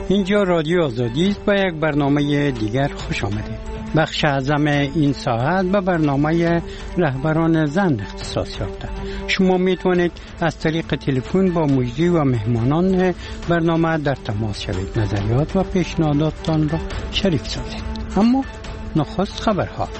اینجا رادیو آزادی است. با یک برنامه دیگر خوش آمدید. بخش اعظم این ساعت به برنامه رهبران زن اختصاص یافته. شما میتونید از طریق تلفن با مجری و مهمانان برنامه در تماس شوید. نظریات و پیشنهاداتتان را شریک سازید. اما نخست خبرها.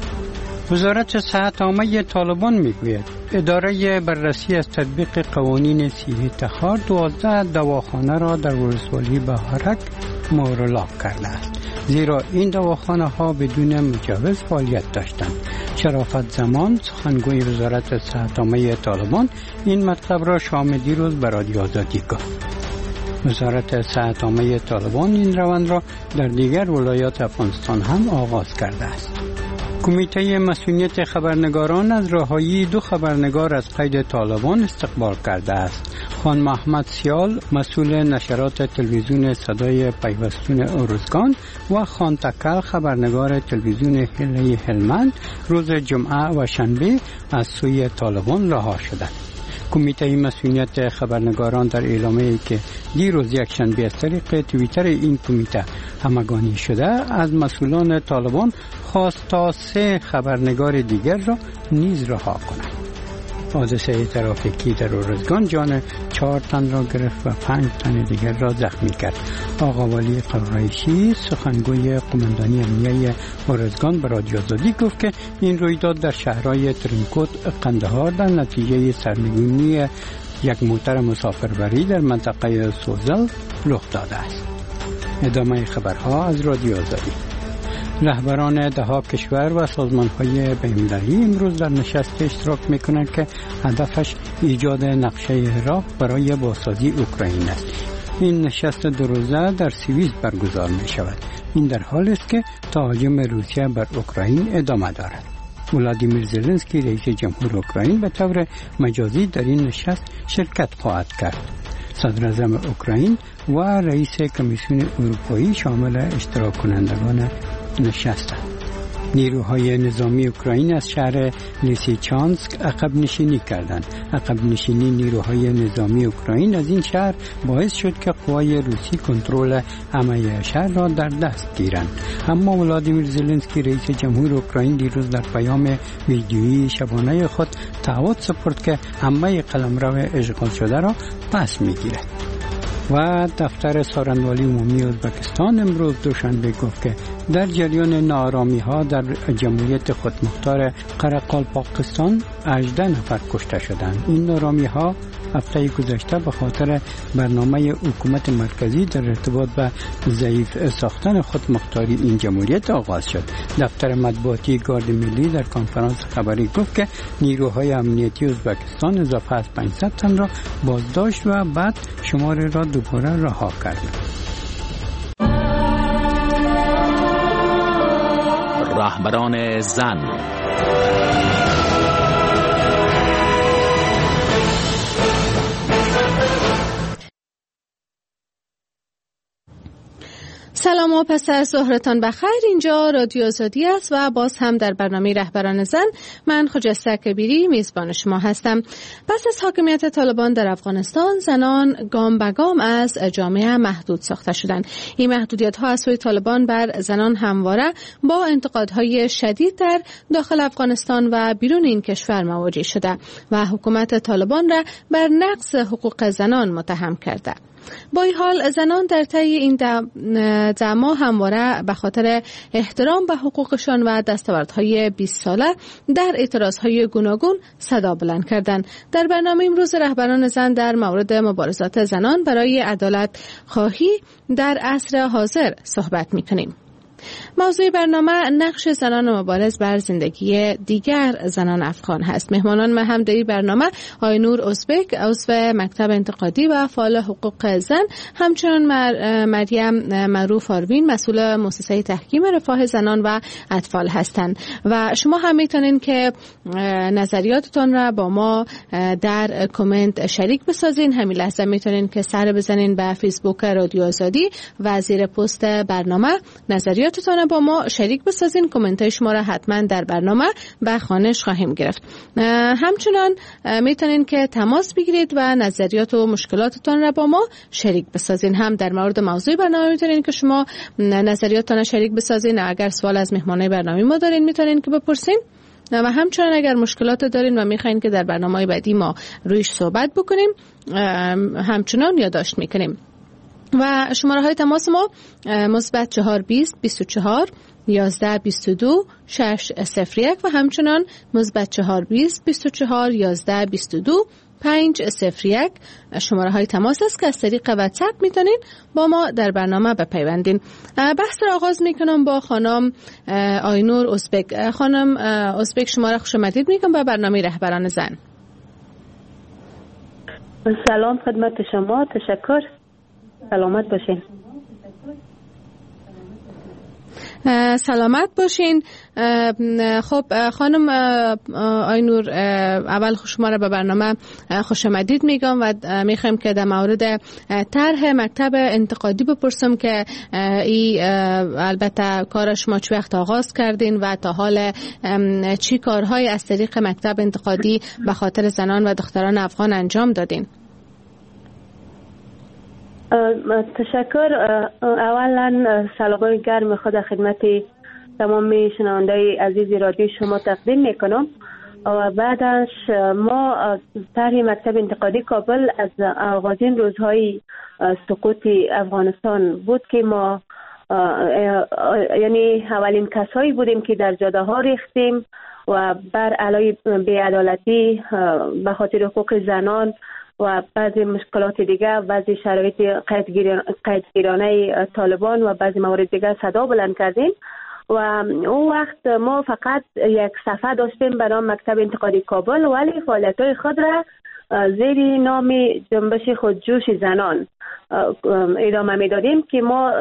وزارت صحت عامه طالبان میگوید اداره بررسی از تطبیق قوانین صحی تخار 12 دواخانه را در ولسوالی بهارک مهرلاک کرده است، زیرا این دواخانه ها بدون مجوز فعالیت داشتند. شرافت زمان سخنگوی وزارت صحت عامه طالبان این مطلب را شام دیروز به رادیو آزادی گفت. وزارت صحت عامه طالبان این روند را در دیگر ولایات افغانستان هم آغاز کرده است. کمیته مسئولیت خبرنگاران از رهایی 2 خبرنگار از قید طالبان استقبال کرده است. خان محمد سیال مسئول نشرات تلویزیون صدای پیوستون ارزگان و خان تکل خبرنگار تلویزیون هلی هلمند روز جمعه و شنبه از سوی طالبان رها شدند. کمیته مسئولیت خبرنگاران در اعلامیه‌ای که دیروز یک شنبه از طریق توییتر این کمیته همگانی شده از مسئولان طالبان خواست تا 3 خبرنگار دیگر را نیز رها کنند. حادثه ترافیکی در ارزگان جان 4 تن را گرفت و 5 تن دیگر را زخمی کرد. آقا ولی قریشی سخنگوی قماندانی امنیه ارزگان به رادیو آزادی گفت که این رویداد در شهرهای ترینکوت قندهار در نتیجه سرنگونی یک موتر مسافربری در منطقه سوزل رخ داده است. ادامه خبرها از رادیو آزادی. رهبران 10 کشور و سازمان‌های بین‌المللی امروز در نشست اشتراک می‌کنند که هدفش ایجاد نقشه راه برای بازسازی اوکراین است. این نشست 2 روزه در سوئیس برگزار می‌شود. این در حالی است که تهاجم روسیه بر اوکراین ادامه دارد. ولادیمیر زلنسکی رئیس جمهور اوکراین به طور مجازی در این نشست شرکت خواهد کرد. صدر اعظم اوکراین و رئیس کمیسیون اروپایی شامل اشتراک کنندگان نشستند. نیروهای نظامی اوکراین از شهر لیسیچانسک عقب نشینی کردند. عقب نشینی نیروهای نظامی اوکراین از این شهر باعث شد که قوای روسی کنترل همه شهر را در دست گیرند. اما ولادیمیر زلنسکی رئیس جمهور اوکراین دیروز در پیام ویدیویی شبانه خود تعهد سپرد که همه قلمرو اشغال شده را پس میگیرد. و دفتر سارنوالی عمومی ازبکستان امروز دوشنبه گفت که در جریان ناآرامی‌ها در جمهوریت خودمختار قرقالپاکستان 18 نفر کشته شدند. این ناآرامی‌ها هفته گذشته به خاطر برنامه حکومت مرکزی در ارتباط به ضعیف ساختن خودمختاری این جمهوریت آغاز شد. دفتر مطبوعاتی گارد ملی در کنفرانس خبری گفت که نیروهای امنیتی ازبکستان اضافه از 500 تن را بازداشت و بعد شمار را دوباره رها کردند. رهبران زن. سلام و پس از ظهرتان بخیر. اینجا رادیو آزادی است و باز هم در برنامه رهبران زن من خجسته کبیری میزبان شما هستم. پس از حاکمیت طالبان در افغانستان زنان گام به گام از جامعه محدود ساخته شدند. این محدودیت ها از سوی طالبان بر زنان همواره با انتقادهای شدید در داخل افغانستان و بیرون این کشور مواجه شده و حکومت طالبان را بر نقض حقوق زنان متهم کرده. با این حال زنان در طی این دعوا همواره به خاطر احترام به حقوقشان و دستاوردهای 20 ساله در اعتراضهای گوناگون صدا بلند کردند. در برنامه امروز رهبران زن در مورد مبارزات زنان برای عدالت خواهی در عصر حاضر صحبت می‌کنیم. موضوع برنامه نقش زنان مبارز بر زندگی دیگر زنان افغان هست. مهمانان ما هم در این برنامه آقای نور ازبک عضو مکتب انتقادی و فعال حقوق زن، همچنین مریم معروف آروین مسئول مؤسسه تحکیم رفاه زنان و اطفال هستند و شما هم میتونین که نظریاتتون را با ما در کامنت شریک بسازین. همین لحظه میتونین که سر بزنین به فیسبوک رادیو آزادی و زیر پست برنامه نظریات نظریاتتان با ما شریک بسازین. کامنت های شما را حتما در برنامه به خوانش خواهیم گرفت. همچنان میتونین که تماس بگیرید و نظریات و مشکلاتتان را با ما شریک بسازین. هم در مورد موضوع برنامه میتونین که شما نظریاتتان شریک بسازین. اگر سوال از مهمانای برنامه ما دارین میتونین که بپرسین و همچنان اگر مشکلات دارین و میخواین که در برنامه بعدی ما رویش صحبت بکنیم همچنان یادداشت میکنیم. و شماره های تماس ما مثبت 420 24 11 22 601 و همچنان مثبت 420 24 11 22 501 شماره های تماس است که از طریق واتساپ میتونین با ما در برنامه بپیوندین. بحث را آغاز میکنم با خانم آینور ازبک. خانم ازبک شما را خوش آمدید میگم به برنامه رهبران زن. سلام خدمت شما، تشکر، سلامت باشین. سلامت باشین. خب خانم آینور، اول شما را به برنامه خوش آمدید میگم و میخوایم که در مورد طرح مکتب انتقادی بپرسم که البته کار شما چه وقت آغاز کردین و تا حال چی کارهای از طریق مکتب انتقادی به خاطر زنان و دختران افغان انجام دادین؟ تشکر. اولا سلامای گرم خود خدمت تمام شنونده‌های عزیز رادیو شما تقدیم میکنم و بعدش ما طرح مکتب انتقادی کابل از آغازین روزهای سقوط افغانستان بود که ما یعنی اولین کسایی بودیم که در جاده ها ریختیم و بر علیه بی‌عدالتی به خاطر حقوق زنان و بعضی مشکلات دیگه، بعضی شرایط قیدگیرانه طالبان و بعضی موارد دیگه صدا بلند کردیم و اون وقت ما فقط یک صفحه داشتیم به نام مکتب انتقادی کابل، ولی فعالیت‌های خود را زیر نام جنبش خودجوش زنان ادامه میدادیم که ما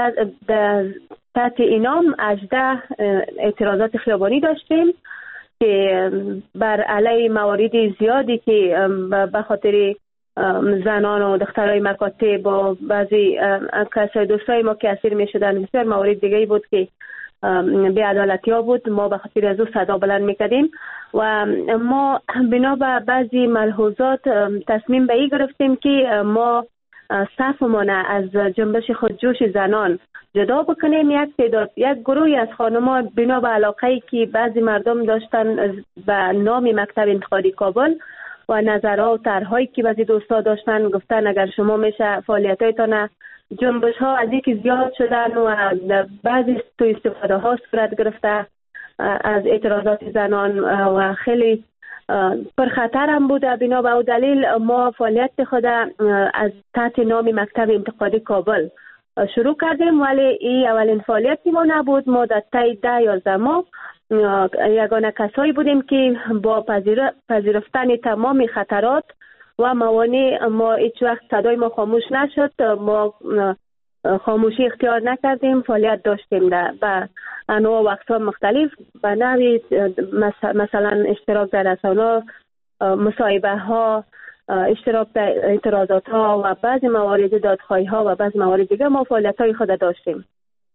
تحت اینام 18 اعتراضات خیابانی داشتیم که بر علیه موارد زیادی که به خاطر زنان و دخترای مکاتب و بعضی کسای دوستای ما که اسیر می شدن، بسیار موارد دیگه بود که بی‌عدالتی ها بود. ما به خاطر از او صدا بلند میکردیم و ما بنا به بعضی ملحوظات تصمیم به این گرفتیم که ما صفمان از جنبش خودجوش زنان جدا بکنیم. یک گروهی از خانم‌ها بنا به علاقه‌ای که بعضی مردم داشتن به نام مکتب انتقادی کابل و نظرها و طرح‌هایی که بعضی دوستا داشتن، گفتن اگر شما میشه فعالیت‌هایتان جنبش‌ها از اینکه زیاد شدن و بعضی تو استفاده ها صورت گرفته از اعتراضات زنان و خیلی پرخطر هم بوده. بنا به دلیل ما فعالیت خود از تحت نام مکتب انتقادی کابل شروع کردیم، ولی این اولین فعالیتی ما نبود. ما در طی 10-11 ماه یگانه کسایی بودیم که با پذیرفتن تمام خطرات و موانع ما هیچ وقت صدای ما خاموش نشد. ما خاموشی اختیار نکردیم، فعالیت داشتیم به انواع و اقسام مختلف، به نوعی مثلا اشتراک در رسانه‌ها، مصاحبه ها، اشتراک در اعتراضات ها و بعضی موارد دادخواهی ها و بعضی موارد دیگه ما فعالیت های خود داشتیم.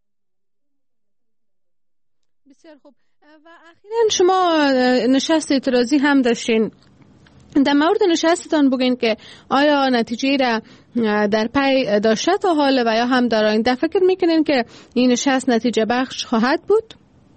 بسیار خوب. و اخیراً شما نشست اعتراضی هم داشتین. در مورد نشستتان بگین که آیا نتیجه را در پی داشته تا حال و یا هم در آینده فکر میکنین که این نشست نتیجه بخش خواهد بود؟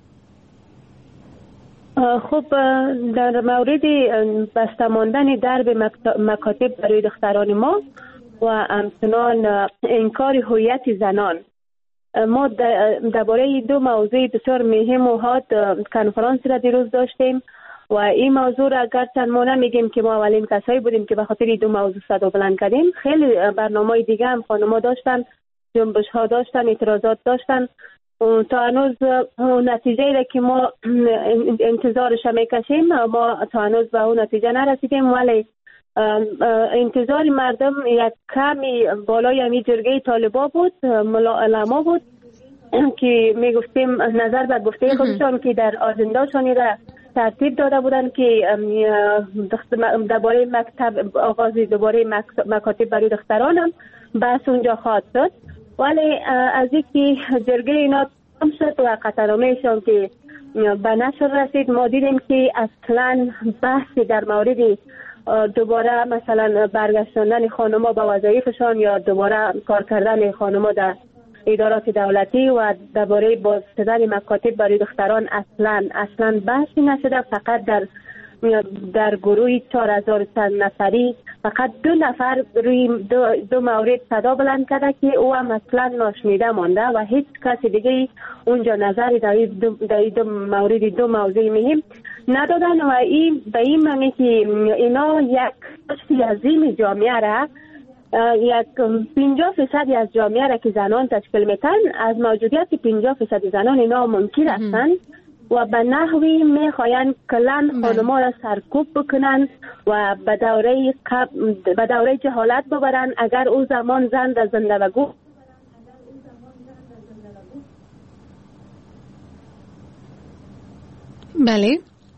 خب در مورد بسته ماندن درب مکاتب برای دختران ما و همچنان انکار هویت زنان، ما درباره دو موضوع بسیار مهم و حاد کنفرانس را دیروز داشتیم و این موضوع را گرچند ما نمیگیم که ما اولین کسایی بودیم که به خاطر دو موضوع صدا بلند کردیم. خیلی برنامه‌های دیگه هم خانم‌ها داشتن، جنبش ها داشتن، اعتراضات داشتن. تا هنوز نتیجه را که ما انتظارش میکشیم ما تا هنوز به اون نتیجه نرسیدیم، ولی انتظار مردم یک کمی بالای همی جرگه طالبا بود، علما بود که میگفتیم نظر بر گفته خودشان که در آژنده‌شان را ترتیب داده بودن که درباره مکتب آغاز دوباره مکاتب برای دختران هم بحث اونجا خواهد شد، ولی از اینکه جرگه اینا شد و قطعنامه‌شان که به نشر رسید، ما دیدیم که اصلا بحثی در مورد دوباره مثلا برگشتاندن خانم‌ها به وظایفشان یا دوباره کار کردن خانم‌ها در ادارات دولتی و درباره بازدادن مکاتب برای دختران اصلا بحثی نشده. فقط در گروه 4000 نفری فقط 2 نفر روی دو مورد صدا بلند کرده که او هم اصلا ناشنیده مانده و هیچ کسی دیگه اونجا نظری در دو مورد 2 موضوع مهم ندادن و این به این معنی که اینا یک بخشی عظیم جامعه را، یک 50% از جامعه را که زنان تشکیل میتن، از موجودیت 50% زنان اینا منکر هستند و به نحوی میخواین کلن خانم‌ها را سرکوب بکنن و به دوره جهالت ببرن. اگر او زمان زن در زنده بگو بله.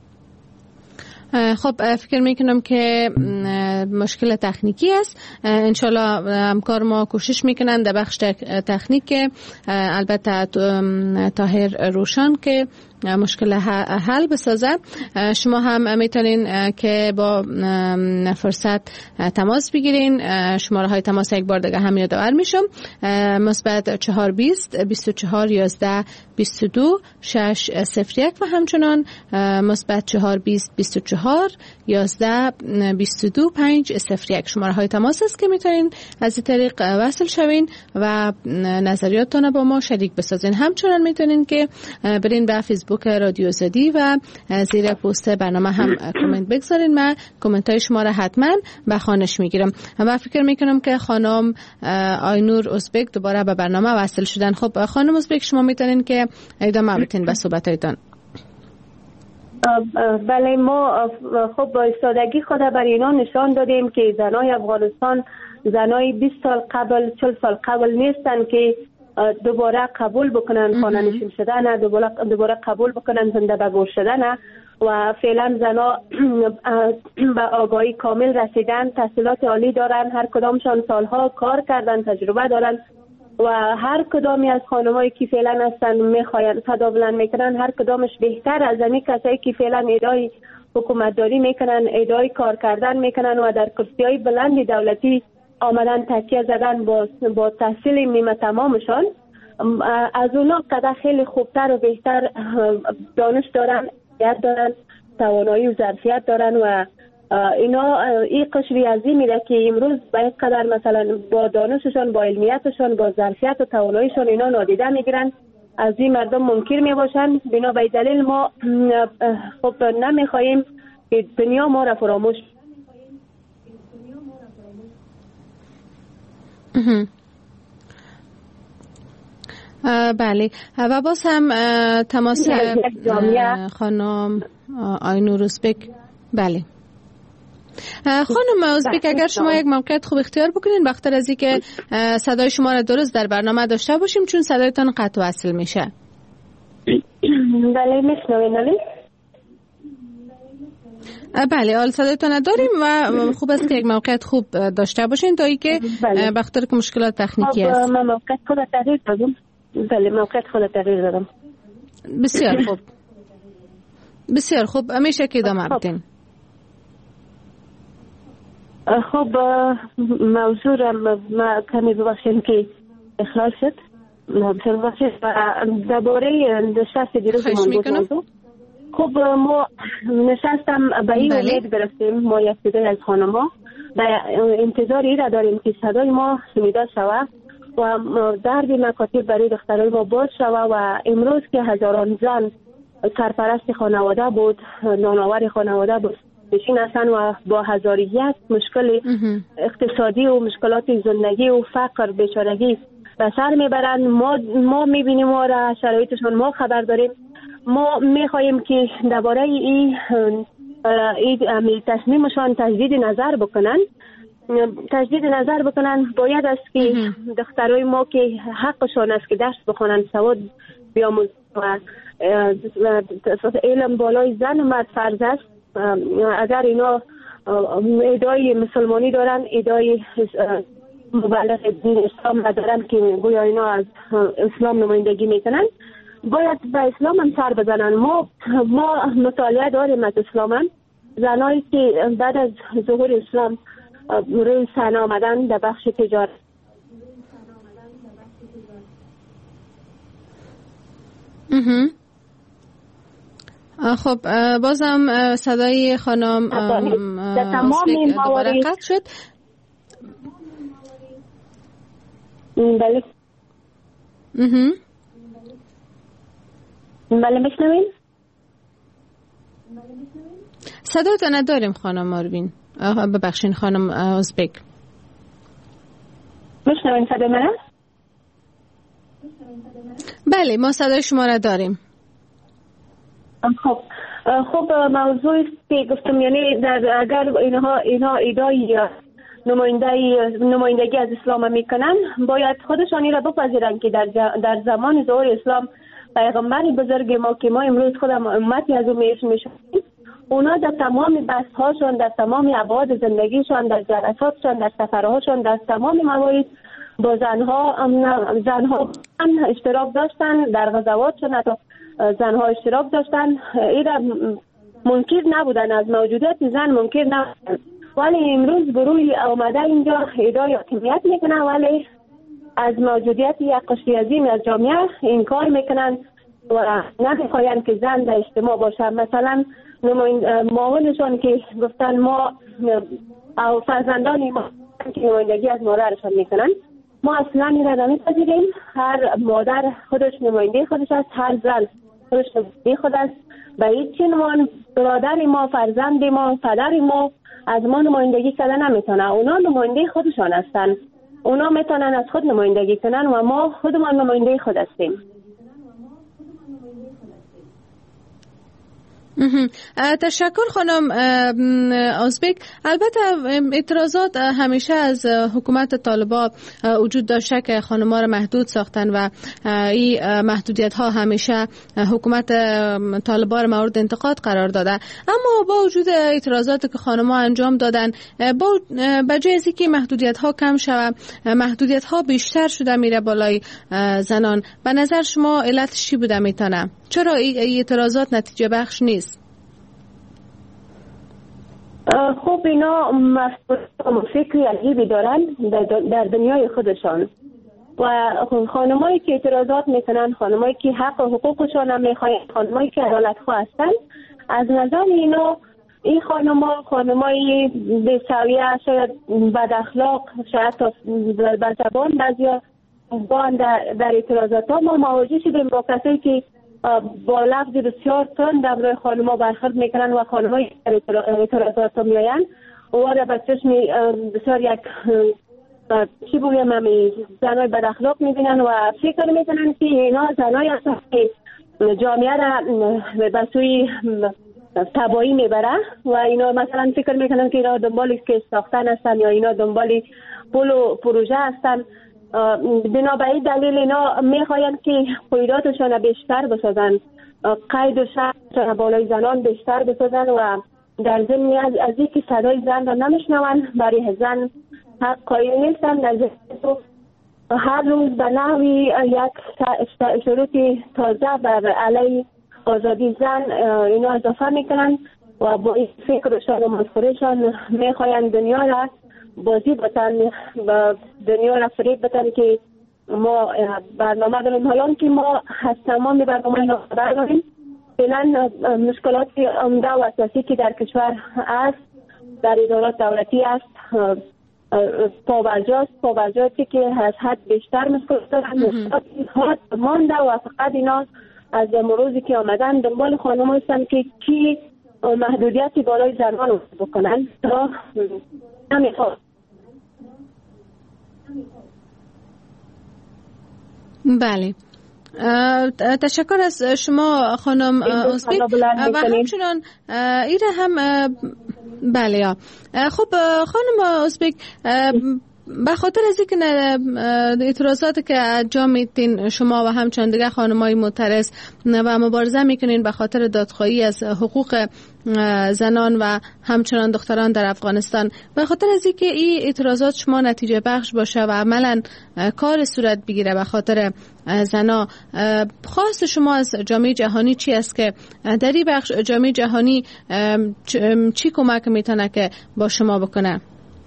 خب فکر میکنم که مشکل تکنیکی است. انشالله همکار ما کوشش میکنن در بخش تکنیک، البته طاهر روشن که مشکل حل بسازه. شما هم میتونین که با فرصت تماس بگیرین. شماره های تماس یک بار دیگه هم یادآور میشم: مثبت 420 24 11 22 601 و همچنان مثبت 420 24 11 22 501. شماره های تماس است که میتونین از این طریق وصل شوین و نظریاتتون با ما شریک بسازین. همچنان میتونین که برین به فیسبوک رادیو آزادی و زیر پست برنامه هم کامنت بگذارین. من کامنت های شما را حتما به خوانش میگیرم و فکر میکنم که خانم آینور ازبک دوباره به برنامه وصل شدن. خب خانم ازبک، شما میتونین که ادامه بدین به صحبتایتان. بله، ما خب با ایستادگی خود بر اینا نشان دادیم که زنای افغانستان زنای 20 سال قبل 40 سال قبل نیستن که دوباره قبول بکنن خانه نشین شدن، دوباره قبول بکنن زنده به گور شدن و فعلا زنا به آگاهی کامل رسیدن، تحصیلات عالی دارن، هر کدامشان سالها کار کردن، تجربه دارن و هر کدامی از خانمایی که فعلا هستن میخواین صدا بلند میکنن، هر کدامش بهتر از این کسایی که فعلا ادعای حکومتداری میکنن، ادعای کار کردن میکنن و در کرسی‌های بلند دولتی آمدن تکیه زدن با تحصیل نیمه تمامشان. از اونا قدر خیلی خوبتر و بهتر دانش دارن، یاد دارن، توانایی و ظرفیت دارن و اینا این قشری عظیمی را که امروز با این قدر مثلا با دانششان، با علمیتشان، با ظرفیت و تواناییشان اینا نادیده میگیرن، از این مردم منکر میباشن. بنا به دلیل ما خب نمیخواهیم که دنیا ما را فراموش. بله، و باز هم تماس خانم آینور ازبک. بله خانم ازبک، اگر شما یک موقعیت خوب اختیار بکنین بخاطر از اینکه صدای شما را درست در برنامه داشته باشیم، چون صدایتان قطع و وصل میشه. بله میشنوین؟ بله، حال صدایتان داریم و خوب است که یک موقعیت خوب داشته باشین تا اینکه بخاطر که مشکلات تکنیکی است. من موقعیت خود تغییر دادم. بله، موقعیت خود تغییر دادم. بسیار خوب، بسیار خوب، همیشه که ادامه بدین. خب موضوع را ما کمی ببخشیم که اخلال شد. بسیار ببخشید. درباره نشست دیروز موضوع. خب ما نشستم به این امید برسیم، ما یک صدای از خانم‌ها به انتظار این را داریم که صدای ما شنیده شود و درد مکاتب برای دخترای ما باز شود و امروز که هزاران زن سرپرست خانواده بود، نانآور خانواده بود، نشین هستن و با 1001 مشکل اقتصادی و مشکلات زندگی و فقر بیچارگی به سر میبرن. ما میبینیم و را شرایطشون ما خبر داریم. ما میخواهیم که درباره این تصمیمشان تجدید نظر بکنن. باید است که دخترای ما که حقشان است که درس بخونن، سواد بیاموزن و علم بالای زن و مرد فرض است. اگر اینا ادعای مسلمانی دارن، ادعای مبلغ دین اسلام ندارن که گویا اینا از اسلام نمایندگی میکنن، باید به اسلام هم سر بزنن. ما مطالعه داریم از اسلام هم. زنایی که بعد از ظهور اسلام روی صحنه آمدن در بخش تجارت. خب بازم صدای خانم در تمام این دوباره قطع شد. بله بله میشنوین؟ صداتون نداریم خانم آروین. ببخشین خانم ازبک. میشنوین صدای من؟ بله ما صدای شما را داریم. خب موضوعی که گفتم، یعنی اگر اینها ایدای نمایندگی از اسلام میکنن، باید خودشانی را بپذیرن که در زمان ظهور اسلام پیغمبر بزرگ ما که ما امروز خودم امتی از او میشیم، اونا در تمام بحث هاشون، در تمام ابعاد زندگیشون، در جلساتشون، در سفرهاشون، در تمام موارد با زنها هم اشتراک داشتن، در غزواتشون حتی زنها اشتراک داشتن. اینا منکر نبودن، از موجودیت زن منکر نبودن، ولی امروز گروهی آمده اینجا ادعای حاکمیت میکنن ولی از موجودیت یک قشر عظیم از جامعه انکار میکنن و نمیخواین که زن در اجتماع باشه. مثلا معاونشون که گفتن ما او فرزندان ما که نمایندگی از مادرشان میکنن، ما اصلا این را نمیپذیریم. هر مادر خودش نماینده خودش است، هر زن خودش نماینده خود است. به هیچ عنوان برادر ما، فرزند ما، پدر ما از ما نمایندگی کردن نمیتونه. اونا نماینده خودشان هستن، اونا میتونن از خود نمایندگی کنن و ما خودمان نماینده خود هستیم. تشکر خانم ازبک. البته اعتراضات همیشه از حکومت طالبان وجود داشته که خانم‌ها را محدود ساختن و این محدودیت ها همیشه حکومت طالبان را مورد انتقاد قرار داده. اما با وجود اعتراضاتی که خانم‌ها انجام دادن، با جای از اینکه محدودیت ها کم شود، محدودیت ها بیشتر شده میره بالای زنان. به نظر شما علتش چی بوده میتونه؟ چرا این اعتراضات نتیجه بخش نیست؟ خب اینا فکری عجیبی دارن در دنیای خودشان و خانمایی که اعتراضات میکنن، خانمایی که حق و حقوقشان هم میخواین، خانمایی که عدالت خواه هستن، از نظر اینا این خانمایی بی‌سویه، شاید بد اخلاق، شاید بد زبان، بعضیا در اعتراضات ها ما مواجه شدیم با کسایی که با لفظ بسیار تند در روی خانم‌ها برخورد میکنن و خانم‌های اعتراضات میآیند و در چشم بسیار یک چی بگویم زنای بد اخلاق میبینن و فکر میکنن که اینا زنای هستن که جامعه را به سوی تباهی میبره و اینا مثلا فکر میکنن که اینا دنبال که ساختن هستن یا اینا دنبال پول و پروژه هستن. بنابراین دلیل اینا میخواین که قیداتشان بیشتر بسازن، قید و شرط بالای زنان بیشتر بسازن و در ضمن از اینکه صدای زن را نمیشنون، برای زن حق قائل نیستن. در ضمن هر روز به نحوی یک شروط تازه بر علیه آزادی زن اینا اضافه میکنن و با این فکرشان و مفکورشان میخواین دنیا را بازی بتن و دنیا را فریب بتن که ما برنامه داریم. حالا که ما از تمام برنامه را خبر داریم، فعلا مشکلات عمده و اساسی که در کشور است، در ادارات دولتی است، پابرجاتی که از حد بیشتر مشکلات دارند، مشکلات مانده و فقط اینا از امروزی که آمدن دنبال خانم هستن که کی محدودیتی بالای زنان رو بکنن تا نمیخواد. بله، تشکر از شما خانم ازبک و همچنان ایره هم بله. خب خانم ازبک، به خاطر از اینکه اعتراضاتی که انجام میدین شما و همچنان دیگه خانمای معترض و مبارزه میکنین به خاطر دادخواهی از حقوق زنان و همچنان دختران در افغانستان. به خاطر از اینکه این اعتراضات شما نتیجه بخش باشه و عملا کار صورت بگیره به خاطر زنا، خواست شما از جامعه جهانی چی است که در این بخش جامعه جهانی چی کمک میتونه که با شما بکنه؟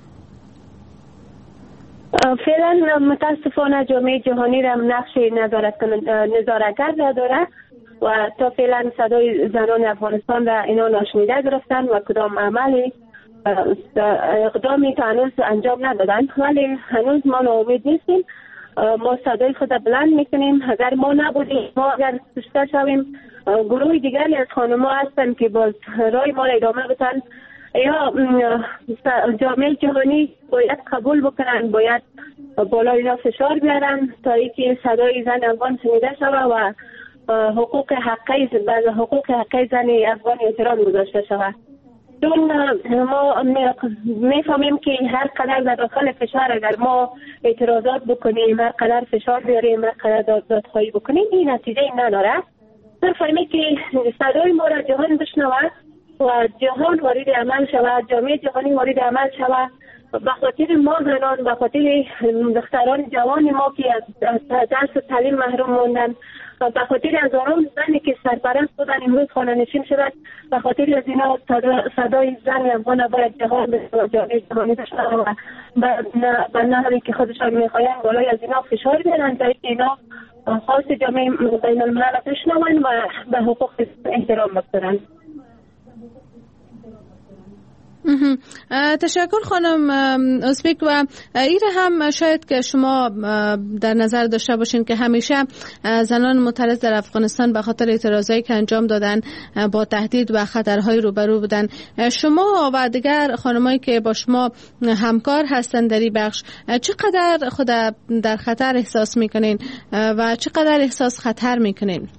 فعلا متاسفانه جامعه جهانی را نقش نظارتگر نداره و تا فعلا صدای زنان افغانستان را اینا ناشنیده گرفتن و کدام عملی اقدامی تا هنوز انجام ندادن، ولی هنوز ما ناامید نیستیم. ما صدای خود بلند میکنیم. اگر ما نبودیم، ما اگر سسته شویم، گروه دیگری از خانم‌ها هستن که باز رای ما را ادامه بدن. یا جامعه جهانی باید قبول بکنن، باید بالای اینا فشار بیارن تا اینکه صدای زن افغان شنیده شود و حقوق حقوقی زن افغان احترام گذاشته شود. چون ما میفهمیم که هر قدر در داخل فشار اگر ما اعتراضات بکنیم، هر قدر فشار بیاریم، هر قدر دادخواهی بکنیم، این نتیجه نداره. میفهمیم که صدای ما را جهان بشنود و جهان وارد عمل شود، جامعه جهانی وارد عمل شود. به خاطر ما زنان، به خاطر دختران جوان ما که از درس و تعلیم محروم موندن، به خاطر هزاران زنی که سرپرست بودن امروز خانه نشین شدن، به خاطر از اینا صدای زن افغان باید جهان به جامعه جهانی بشنوه و به نحوی که خودشان میخواین بالای از اینا فشار بیارن تا اینا خواست جامعه بین الملل بشنون و به حقوق احترام بگذارن. تشکر خانم ازبک. و ایره هم شاید که شما در نظر داشته باشین که همیشه زنان معترض در افغانستان به خاطر اعتراضایی که انجام دادن با تهدید و خطرهای روبرو بودن. شما و دیگر خانمایی که با شما همکار هستن در این بخش چقدر خود در خطر احساس میکنین و چقدر احساس خطر میکنین؟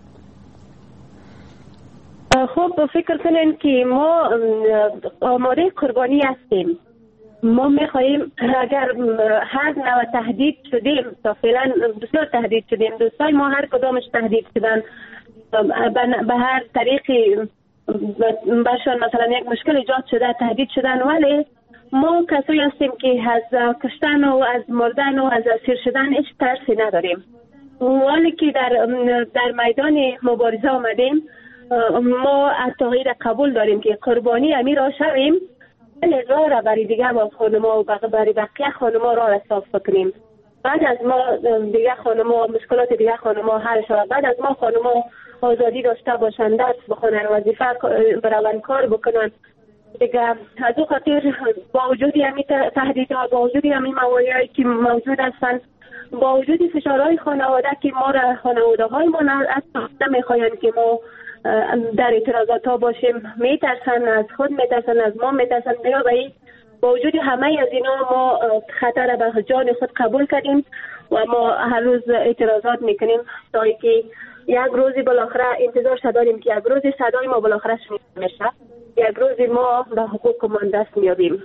خب فکر کنین که ما آماده قربانی هستیم. ما میخواییم اگر هر نوع تهدید شدیم، تا فعلا بسیار تهدید شدیم، دوستای ما هر کدامش تهدید شدن به هر طریقی، برشان مثلا یک مشکل ایجاد شده تهدید شدن، ولی ما کسایی هستیم که از کشتن و از مردن و از اسیر شدن هیچ ترسی نداریم. ولی که در میدان مبارزه آمدیم، ما تغییر قبول داریم که قربانی امیر را شویم، ولی راه را برای دیگر با خانما و برای بقیه خانما راه را صاف بکنیم. بعد از ما دیگر خانما مشکلات دیگر خانما حل شود، بعد از ما خانما آزادی داشته باشند، درس بخونن، وظیفه برون کار بکنن دیگه. از او خاطر با وجود همین تهدیدات، با وجود همین موانعی که موجود هستند، با وجود فشارهای خانواده که ما را خانواده های ما نمیخواین که ما در اعتراضات ها باشیم، میترسن از خود، میترسن از ما، میترسن بیایی. با وجود همه از اینا ما خطر به جان خود قبول کردیم و ما هر روز اعتراضات میکنیم تا اینکه یک روزی بالاخره انتظار داریم که یک روزی صدای ما بالاخره شنیده میشه، یک روزی ما به حقوقمان دست میابیم.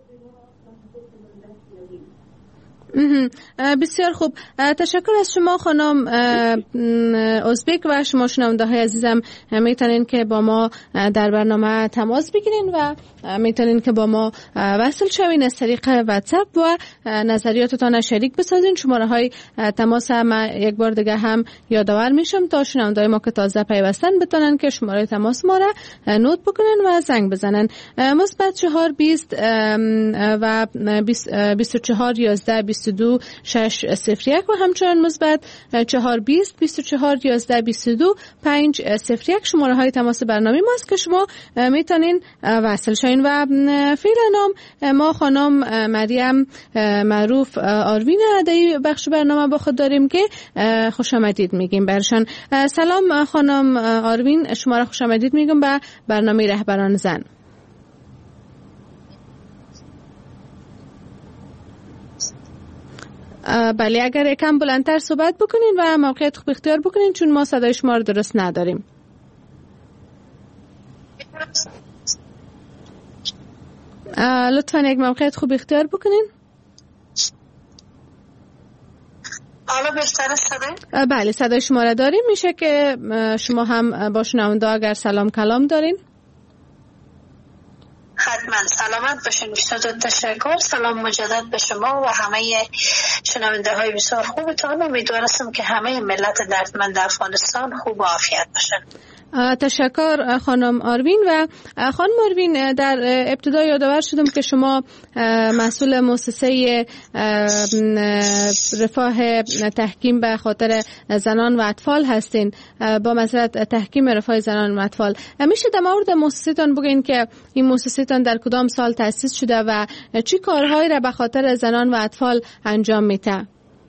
بسیار خوب، تشکر از شما خانم ازبک و شما شنونده های عزیزم میتونین که با ما در برنامه تماس بگیرین و میتونین که با ما وصل شوین از طریق واتساپ و نظریاتتان شریک بسازین. شماره های تماس هم یک بار دیگه هم یادآور میشم تا شنونده های ما که تازه پیوستن بتونن که شماره تماس ما را نوت بکنن و زنگ بزنن. مثبت 420 و 24 11 22 601 و همچنین مثبت 420 24 11 22 501 شماره های تماس برنامه ماست که شما میتونین وصل شوین. و فعلا ما خانم مریم معروف آروین در بخش برنامه با خود داریم که خوش آمدید میگیم برشان. سلام خانم آروین، شما را خوش آمدید میگم به برنامه رهبران زن. بله، اگر یکم بلندتر صحبت بکنین و موقعیت خوب اختیار بکنین چون ما صدای شما رو درست نداریم. لطفاً یک موقعیت خوب اختیار بکنین. حالا بهتره صدای؟ بله، صدای شما را داریم. میشه که شما هم با شنونده اگر سلام کلام دارین؟ حتما سلامت باشین. بسیار تشکر. سلام مجدد به شما و همه شنونده های بسیار خوبتان. امیدوارم که همه ملت دردمند افغانستان خوب و عافیت باشن. تشکر خانم آروین. و خانم آروین، در ابتدا یادآور شدم که شما مسئول مؤسسه رفاه تحکیم به خاطر زنان و اطفال هستین، با مسئله تحکیم رفاه زنان و اطفال. میشه در مورد مؤسسه‌تان بگین که این مؤسسه‌تان در کدام سال تأسیس شده و چی کارهایی را به خاطر زنان و اطفال انجام میده؟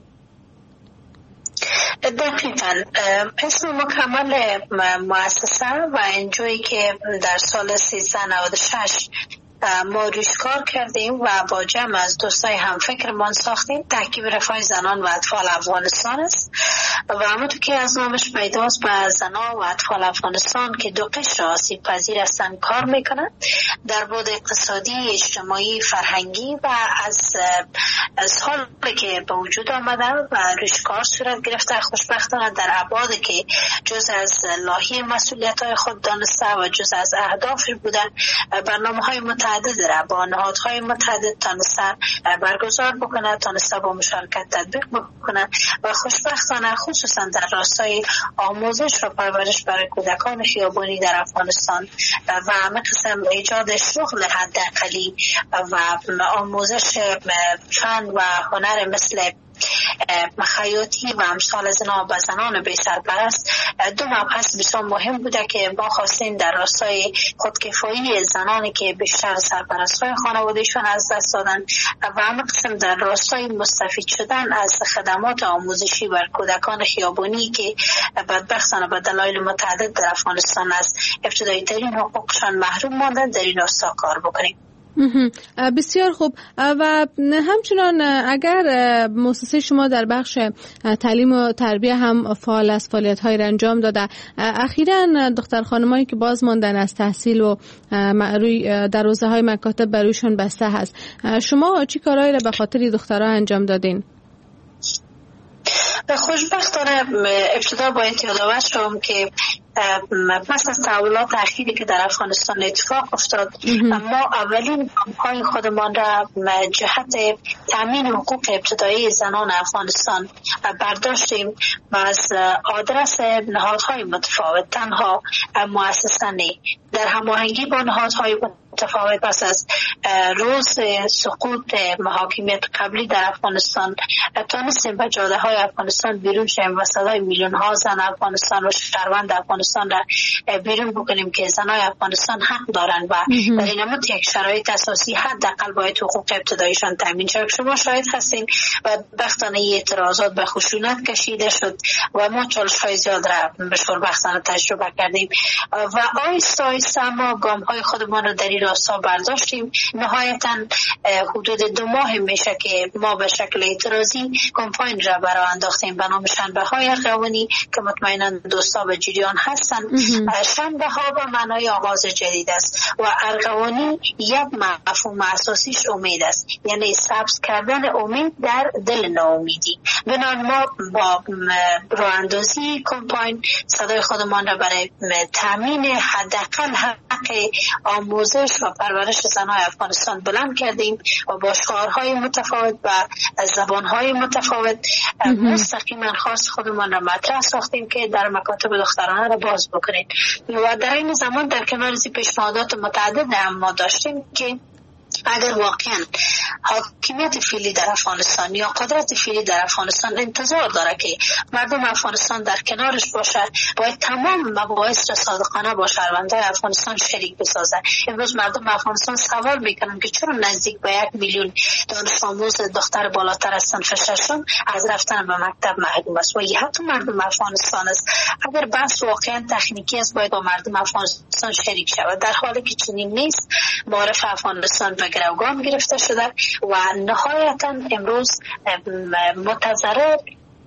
دقیقاً اسم مکمل مؤسسه و اینجایی که در سال 1396 ما روش کار کردیم و با جمع از دوستای همفکرمان ساختیم. تحکیم رفاه زنان و اطفال افغانستان است و همونطور که از نامش پیداست به زنان و اطفال افغانستان که دو قشر آسیب پذیر هستند کار میکنند در بعد اقتصادی، اجتماعی، فرهنگی و از حالی که به وجود آمده و روش کار صورت گرفته. خوشبختانه در ابعادی که جز از لایحه مسئولیت‌های خود دانسته و جز از اهداف بودن، برنامه‌های متعدد را با نهادهای متعدد تانسته برگزار بکنه، تانسته با مشارکت تطبیق بکنه و خوشبختانه خصوصا در راستای آموزش و پرورش برای کودکان خیابانی در افغانستان و همه قسم ایجاد شغل حداقلی و آموزش فن و هنر مثل خیاطی و امثال زنان بی سرپرست دو مبحث بسیار مهم بوده که ما خواستیم در راستای خودکفایی زنانی که بیشتر سرپرست‌های خانوادهشون از دست دادن و همه قسم در راستای مستفید شدن از خدمات آموزشی بر کودکان خیابانی که بدبختانه به دلایل متعدد در افغانستان از ابتدایی ترین حقوقشان محروم ماندن، در این راستا کار بکنیم. بسیار خوب. و همچنان اگر مؤسسه شما در بخش تعلیم و تربیه هم فعال است، فعالیت‌های را انجام داده، اخیراً دختر خانمایی که باز ماندن از تحصیل و در حوزه‌های مکاتب برویشون بسته هست، شما چی کارهایی را به خاطر دخترها انجام دادین؟ خوشبختانه ابتدا باید یادآور شم که پس از تحولات اخیری که در افغانستان اتفاق افتاد، ما اولین گام‌های خودمان را جهت تامین حقوق ابتدایی زنان افغانستان برداشتیم و از آدرس نهادهای متفاوت، تنها مؤسسه نی، در هماهنگی با نهادهای متفاوت پس از روز سقوط محاکمیت قبلی در افغانستان تانستیم به جاده های افغانستان بیرون شیم و صدای میلیون ها زن افغانستان و شهروند افغانستان را بیرون بکنیم که زنای افغانستان حق دارند و در این نمود یک شرایط اساسی حداقل باید حقوق ابتداییشان تامین شود. شما شاهد هستین و بختانه اعتراضات به خشونت کشیده شد و ما چالش‌های زیاد را به شوربختانه تجربه کردیم و آیسته آیسته ما گام‌های خودمان را در این راستا برداشتیم. نهایتاً حدود 2 ماه میشه که ما به شکل اعتراضی کمپاین را برای انداختیم به نام شنبه‌های ارغوانی که مطمئناً دوستا به جریان هستن. شنبه‌ها به معنای آغاز جدید است و ارغوانی یک مفهوم اساسیش امید است، یعنی سبز کردن امید در دل ناامیدی. بنابراین ما با راه اندازی کمپاین صدای خودمان را برای تامین حداقل حق آموزش و پرورش زنان افغانستان بلند کردیم و با شعارهای متفاوت و زبانهای متفاوت مستقیما خواست خودمان را مطرح ساختیم که در مکاتب دخترانه را باز بکنید و در این زمان در کنار از پیشنهادات متعدد هم ما داشتیم که اگر واقعا حاکمیت فعلی در افغانستان یا قدرت فعلی در افغانستان انتظار داره که مردم افغانستان در کنارش باشه، باید تمام مباحث را صادقانه با شهروندان افغانستان شریک بسازه. امروز مردم افغانستان سوال میکنن که چرا نزدیک به 1 میلیون دانش آموز دختر بالاتر از صنف 6 از رفتن به مکتب محروم است و این حق مردم افغانستان است. اگر بحث واقعا تکنیکی است باید با مردم افغانستان شریک شود، در حالی که چنین نیست. معارف افغانستان به گروگان گرفته شده و نهایتا امروز متضرر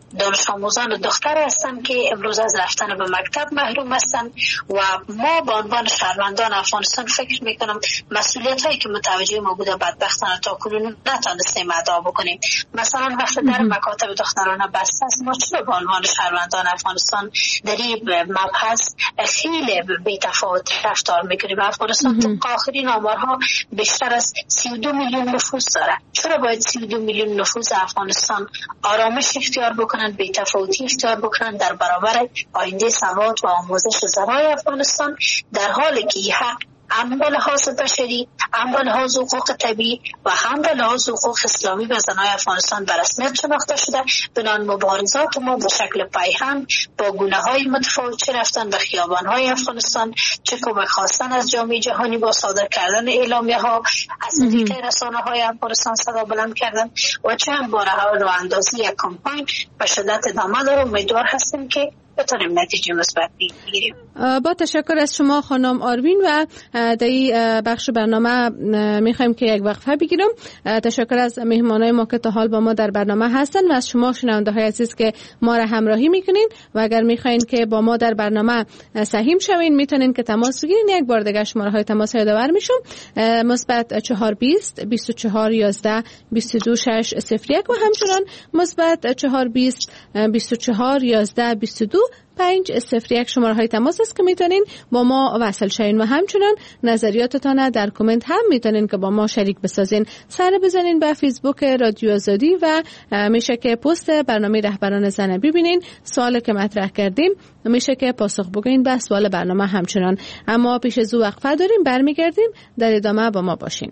دانش آموزان دختر هستند که امروز از رفتن به مکتب محروم هستند و ما به عنوان شهروندان افغانستان فکر میکنم مسئولیت هایی که متوجه ما بوده بدبختانه تا کنون نتونستیم ادا بکنیم. مثلا وقتی در مکاتب دخترانه بسته است، ما چرا به عنوان شهروندان افغانستان در این مبحث خیلی بی‌تفاوت رفتار میکنیم؟ افغانستان طبق آخرین آمارها بیشتر از 32 میلیون نفوس داره. چرا باید 32 میلیون نفوس افغانستان آرامش اختیار بکنند، بی‌تفاوتی اختیار بکنند در برابر آینده سواد و آموزش زنای افغانستان، در حالی که این حق هم به لحاظ بشری، هم به لحاظ حقوق طبیعی و هم به لحاظ حقوق اسلامی و زنای افغانستان به رسمیت شناخته شده. بنابراین مبارزات ما به شکل پیهن با گونه‌های متفاوت چه رفتن به خیابان‌های افغانستان، چه کمک خواستن از جامعه جهانی با صادر کردن اعلامیه‌ها، از طریق رسانه‌های افغانستان صدا بلند کردن و چه هم با راه اندازی یک کمپاین به شدت ادامه داره. امیدوار هستیم که بتونیم نتیجه مثبت بگیریم. با تشکر از شما خانم آروین و در این بخش برنامه میخوایم که یک وقفه بگیرم. تشکر از مهمانای ما که تا حال با ما در برنامه هستن و از شما شنونده های عزیز که ما را همراهی میکنین و اگر میخواین که با ما در برنامه سهیم شوین میتونین که تماس بگیرین. یک بار دیگه شماره های تماس یادآور میشم: مثبت 420 24 11 22 601 و همچنان مثبت 420 24 11 22 501 شماره های تماس است که میتونین با ما وصل شوین و همچنان نظریاتتان در کامنت هم میتونین که با ما شریک بسازین. سر بزنین به فیسبوک رادیو آزادی و میشه که پست برنامه رهبران زن ببینین. سوالی که مطرح کردیم میشه که پاسخ بگین به سوال برنامه همچنان. اما پیش از وقفه داریم، برمیگردیم، در ادامه با ما باشین.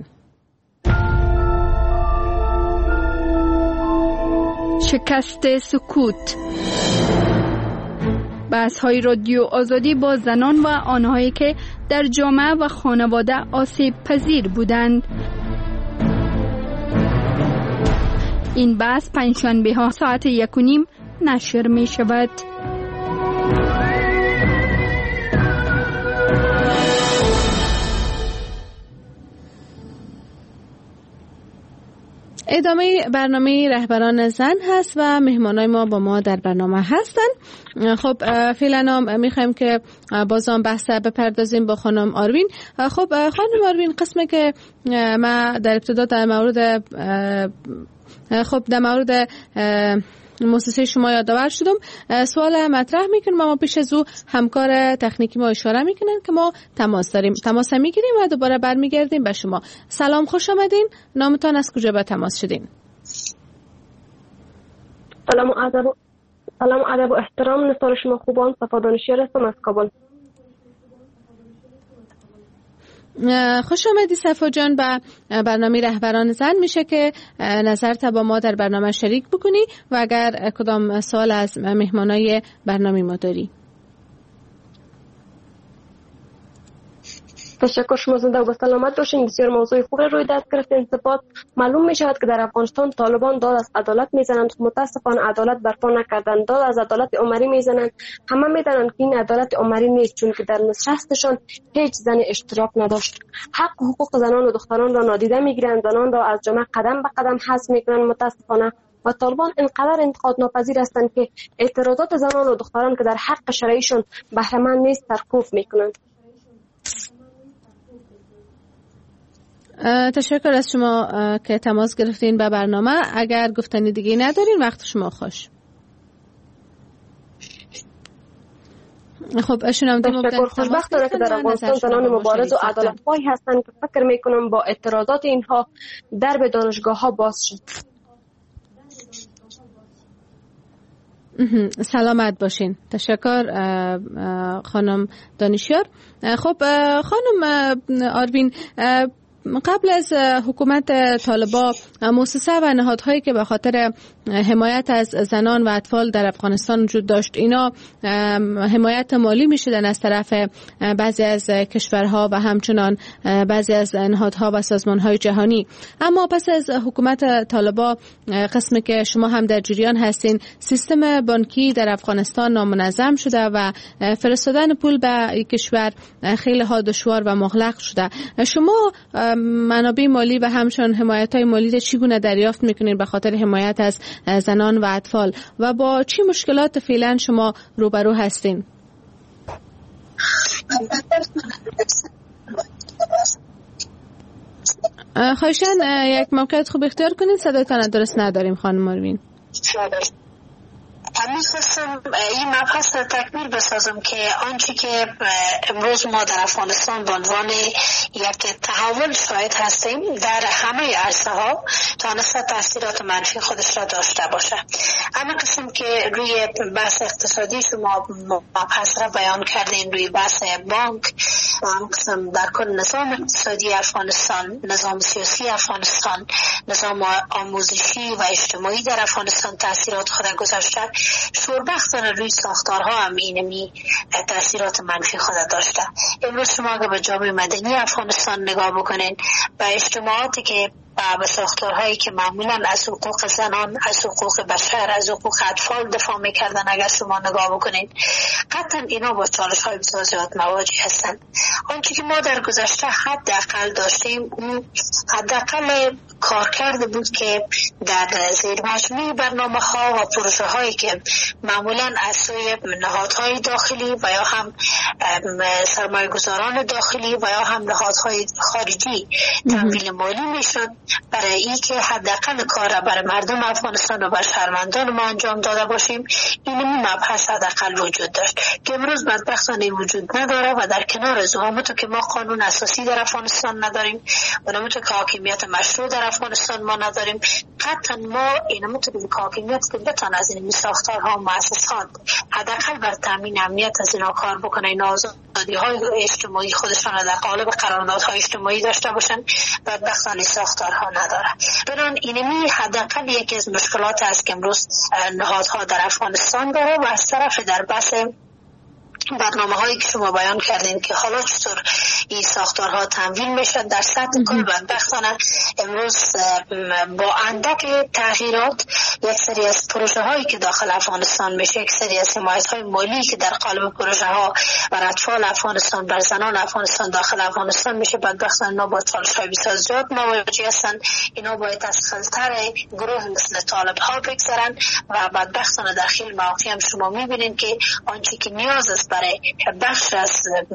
شکست سکوت. بحث‌های رادیو آزادی با زنان و آنهایی که در جامعه و خانواده آسیب پذیر بودند. این بحث پنجشنبه‌ها ساعت 1:30 نشر می شود. ادامه برنامه رهبران زن هست و مهمانای ما با ما در برنامه هستن. خب فعلا میخوایم که بازم بحث بپردازیم با خانم آروین. خب خانم آروین، قسمی که ما در ابتدا در مورد مؤسسه شما یادآور شدم، سوال مطرح میکنم اما پیش از او همکار تکنیکی ما اشاره میکنن که ما تماس داریم. تماس میگیریم و دوباره برمیگردیم به شما. سلام، خوش آمدین. نامتان از کجا به تماس شدین؟ سلام و ادب و احترام. نثار شما خوبان، صفا دانشیار هستم از کابل. خوش آمدی صفا جان به برنامه رهبران زن. میشه که نظرت با ما در برنامه شریک بکنی و اگر کدام سوال از مهمانای برنامه ما داری. تشکر. شما زنده و به سلامت باشین. بسیار موضوع خوبی روی دست گرفته. انضباط معلوم می شود که در افغانستان طالبان داد از عدالت میزنند. متاسفانه عدالت برپا نکردند. داد از عدالت عمری میزنند. همه میدانند که این عدالت عمری نیست، چون که در نشستشان هیچ زنی اشتراک نداشت. حق و حقوق زنان و دختران را نادیده میگیرند. زنان را از جامعه قدم به قدم حذف میکنند. متاسفانه و طالبان اینقدر انتقاد ناپذیر هستند که اعتراضات زنان و دختران که در حق شرعیشون بهره مند نیست سرکوب میکنند. تشکر از شما که تماس گرفتین به برنامه. اگر گفتنی دیگه ندارین وقت شما خوش. خب تشکر. خوشبخت داره که در افغانستان زنان مبارز و عدالت‌خواه هستند که فکر میکنم با اعتراضات اینها درب دانشگاه ها باز شد. سلامت باشین. تشکر خانم دانشیار. خب خانم آروین، قبل از حکومت طالبان مؤسسه و نهادهایی که به خاطر حمایت از زنان و اطفال در افغانستان وجود داشت، اینا حمایت مالی میشدن از طرف بعضی از کشورها و همچنان بعضی از نهادها و سازمانهای جهانی. اما پس از حکومت طالبان، قسمی که شما هم در جریان هستین، سیستم بانکی در افغانستان نامنظم شده و فرستادن پول به کشور خیلی ها دشوار و مغلق شده. شما منابع مالی و همچنین حمایت‌های مالی چگونه دریافت می‌کنید به خاطر حمایت از زنان و اطفال و با چه مشکلات فعلا شما روبرو هستین؟ خواهشاً یک موقعیت خوب اختیار کنید، صدایتان درست نداریم خانم ماروین. همین خواستم این مبحث را تکمیل بسازم که آنچه که امروز ما در افغانستان به عنوان یک تحول شاهد هستیم در همه عرصه ها تانسته تاثیرات منفی خودش را داشته باشه. اما قسم که روی بحث اقتصادی شما مبحث را بیان کردین، روی بحث بانک و هم قسم در کل نظام اقتصادی افغانستان، نظام سیاسی افغانستان، نظام آموزشی و اجتماعی در افغانستان تاثیرات خود گذاشته، شوربختانه روی ساختارها هم اینمی تاثیرات منفی خود داشته. امروز شما اگر به جامعه مدنی افغانستان نگاه بکنین و اجتماعاتی که به ساختارهایی که معمولا از حقوق زنان، از حقوق بشر، از حقوق اطفال دفاع میکردن اگر شما نگاه بکنین، قطعا اینا با چالش های بسیار زیاد مواجه هستند. آنچه که ما در گذشته حداقل داشتیم اون حداقل کارکرد بود که در زیر مجموعه برنامه ها و پروژه هایی که معمولا از سوی نهادهای داخلی و یا هم سرمایه گذاران داخلی و یا هم نهادهای خارجی تمویل مالی میشد برای این که حداقل کار را برای مردم افغانستان و بر شهروندان ما انجام داده باشیم، این مبحث حداقل وجود داشت که امروز بدبختانه وجود نداره و در کنار از همونطور که ما قانون اساسی در افغانستان نداریم و همونطور که حاکمیت مشروع در افغانستان ما نداریم، قطعا ما این همونطور که حاکمیت که بتان از این ساختارها و مؤسسات حداقل بر تامین امنیت از اینا کار بکنه، این آزادی های اجتماعی خودشان را در قالب قراردادهای اجتماعی داشته باشن، بدبختانه ساختارها نداره. بران اینمی حداقل یکی از مشکلات است که امروز نهادها در افغانستان داره و از طرف در بحث برنامه هایی که شما بیان کردین که حالا چطور این ساختارها تمویل میشن در سطح کل، بدبختانه امروز با اندک تغییرات یک سری از پروژه هایی که داخل افغانستان میشه، یک سری از حمایت های مالی که در قالب پروژه ها بر اطفال افغانستان، بر زنان افغانستان داخل افغانستان میشه، بدبختانه اینا با چالش های بسیار زیاد مواجه هستند. اینا باید از خلطر گروه مثل طالب ها بگذرن و بدبختانه داخل مواقعی هم شما میبینین که آنچه که نیاز است برای بخش از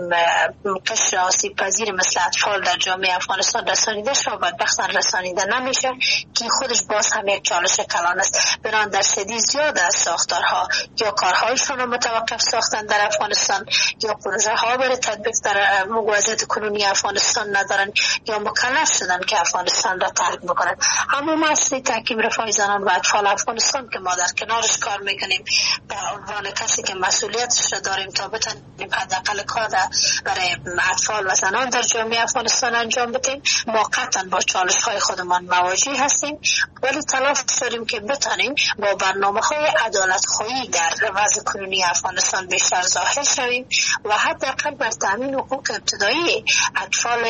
قشر آسیب پذیر مثل اطفال در جامعه افغانستان رسانیده شد، بدبختانه رسانیده نمیشه که خودش باز هم یک چالش کلان است. بران درصدی زیاد از ساختارها یا کارهایشون رو متوقف ساختن در افغانستان یا پروژه ها برای تطبیق در وضعیت کنونی افغانستان ندارن یا مکلف شدن که افغانستان را ترک بکنن. همون مسئله تحکیم رفاه زنان و اطفال افغانستان که ما در کنارش کار میکنیم به عنوان کسی که مسئولیتش را داریم تا بتونیم حداقل کار برای اطفال و زنان در جامعه افغانستان انجام بدیم، ما قطعا با چالش های خودمان مواجه هستیم، ولی تلاش داریم که بتونیم با برنامه‌های عدالت‌خواهی در وضع کنونی افغانستان بیشتر ظاهر شویم و حداقل بر تامین حقوق ابتدایی اطفال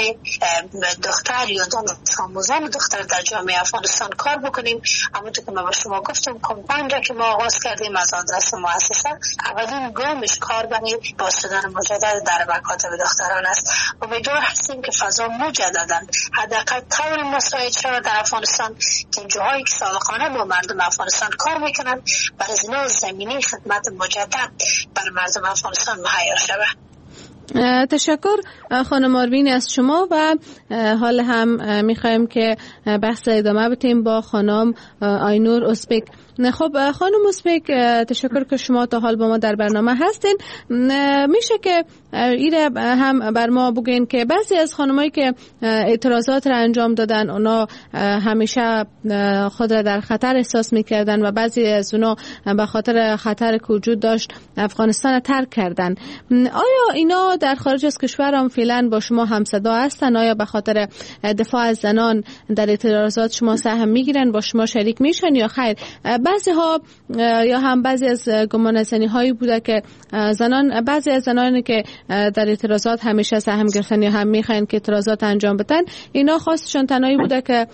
دختر یا دانش آموزان دختر در جامعه افغانستان کار بکنیم. همونطور که من به شما گفتم، کمپاین را که ما آغاز کردیم از آدرس مؤسسه، اولین گامش کار برای باز شدن مجدد در مکاتب دختران است. امیدوار هستیم که فضا مجددا حداقل طور مساعد شود در افغانستان که جاهایی که صادقانه با مردم افغانستان کار میکنن بر از اینا زمینه خدمت مجدد بر مردم افغانستان مهیا شود. تشکر خانم ماروین از شما و حال هم میخوایم که بحث ادامه بدیم با خانم آینور ازبک. خب خانم ازبک، تشکر که شما تا حال با ما در برنامه هستین. میشه که ایره هم بر ما بگین که بعضی از خانمایی که اعتراضات را انجام دادن اونا همیشه خود را در خطر احساس میکردن و بعضی از اونا به خاطر خطر که وجود داشت افغانستان ترک کردن. آیا اینا در خارج از کشور هم فعلا با شما همصدا هستن؟ آیا به خاطر دفاع از زنان در اعتراضات شما سهم میگیرن، با شما شریک میشن یا خیر؟ بعضی ها یا هم بعضی از گمانه‌زنی هایی بوده که زنان، بعضی از زنانی که در اعتراضات همیشه سهم گرفتن یا هم میخواین که اعتراضات انجام بدن، اینا خواستشون تنهایی بوده که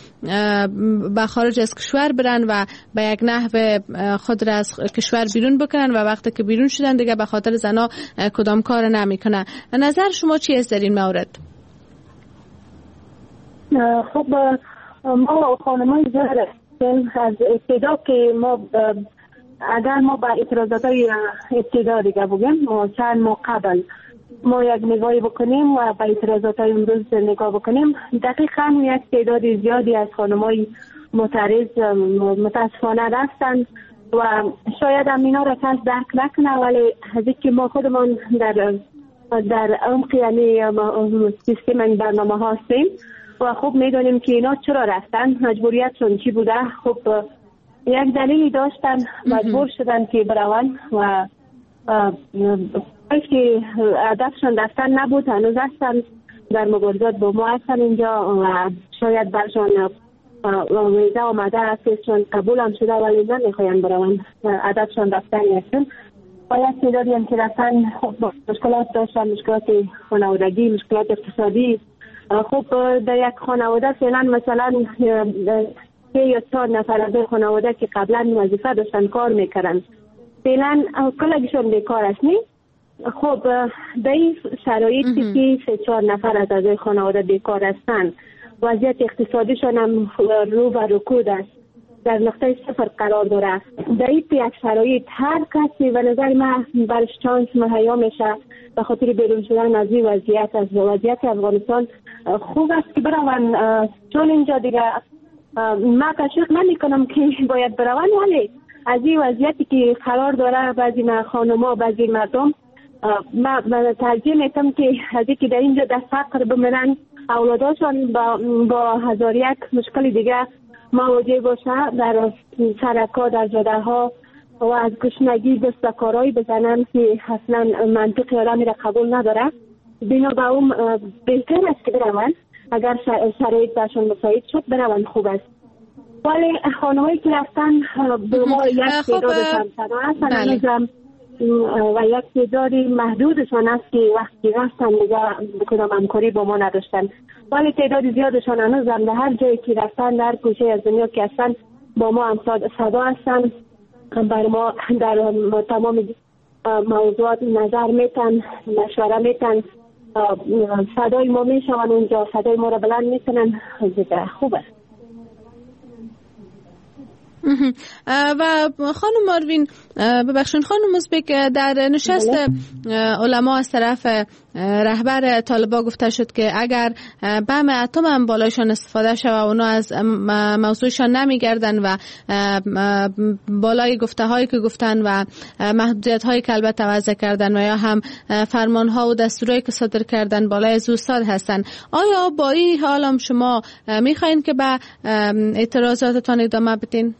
به خارج از کشور برن و به یک نحو خود را از کشور بیرون بکنن و وقتی که بیرون شدن دیگه به خاطر زنا کدام کار نمیکنن. نظر شما چی است در این مورد؟ خب ما خانمان زیاد هستیم از ابتدا که ما اگر ما با اعتراضات های ابتدا دیگه بگیم ما چند ماه قبل ما یک نگاهی بکنیم و با اعتراضات های امروز نگاه بکنیم دقیقا یک تعداد زیادی از خانمای معترض متاسفانه رفتن و شاید هم اینا را کس درک نکنه ولی از اینکه ما خودمان در عمق یعنی سیستم این برنامه ها هستیم و خوب میدونیم که اینا چرا رفتن مجبوریتشون چی بوده. خب یک دلیلی داشتن مجبور شدن که برون و که هدفشون رفتن نبود هنوز هستن در مبارزات با ما هستن اینجا و شاید برشان ویزا آمده هستشون قبول هم شده ولی نمیخواین برون هدفشون رفتن هستن و یک تعدادی هم که رفتن مشکلات داشتن مشکلات خانوادگی مشکلات اقتصادی. خب در یک خانواده فعلا مثلا 3 یا 4 نفر از خانواده که قبلا وظیفه داشتن کار میکردن فعلا کلشون بیکار است نی. خب در این شرایطی که 3-4 نفر از اعضای خانواده بیکار هستند وضعیت اقتصادیشان هم رو و رکود است در نقطه صفر قرار داره. در این یک شرایط هر کسی به نظر من برش چانس مهیا میشه به خاطر بیرون شدن از این وضعیت از وضعیت افغانستان خوب است که برون چون اینجا دیگه ما تشویق نمیکنم که باید برون ولی از این وضعیتی که قرار داره بعضی خانم‌ها بعضی مردم من ترجیح میتم که از اینکه در اینجا در فقر بمونن اولاداشان با هزار یک مشکل دیگه مواجه باشه در سرکا در جاده ها و از گشنگی دستکارایی بزنن که اصلا منطق آدمی را قبول نداره. بنا به اون بهتر است که برون اگر شرایط برشان مساعد شد برون خوب است. ولی خانمایی که رفتن به ما یک تعدادشان هستن و یک تعدادی محدودشان است که وقتی رفتن دیگه بکنم همکاری با ما نداشتن ولی تعداد زیادشان هنوز هم در هر جایی که رفتن در گوشه از دنیا که هستن با ما هم صدا هستن بر ما در تمام موضوعات نظر میتن مشوره میتن صدای ما میشون اونجا صدای ما را بلند میکنن خوب است. و خانم ماروین ببخشید خانم ازبک در نشست علما از طرف رهبر طالبان گفته شد که اگر بم اتم هم بالایشان استفاده شود و اونا از موضوعشان نمیگردن و بالای گفته هایی که گفتن و محدودیت هایی که البته وضع کردن و یا هم فرمان ها و دستورایی که صادر کردن بالای از استاد هستن آیا با این حال هم شما میخواین که به اعتراضاتتان ادامه بدین؟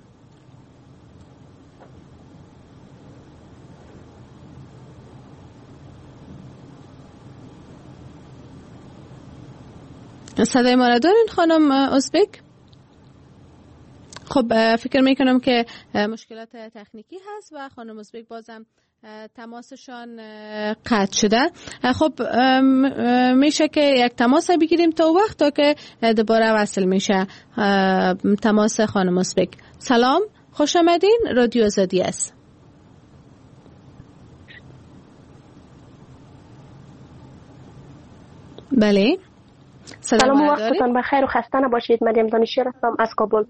صدای ما را دارین خانم ازبک؟ خب فکر میکنم که مشکلات تکنیکی هست و خانم ازبک بازم تماسشان قطع شده. خب میشه که یک تماس بگیریم تا وقت تا که دوباره وصل میشه تماس خانم ازبک. سلام خوش آمدین رادیو آزادی است. بله سلام و وقتتان بخیر و خسته نباشید. مریم دانشی هستم از کابل.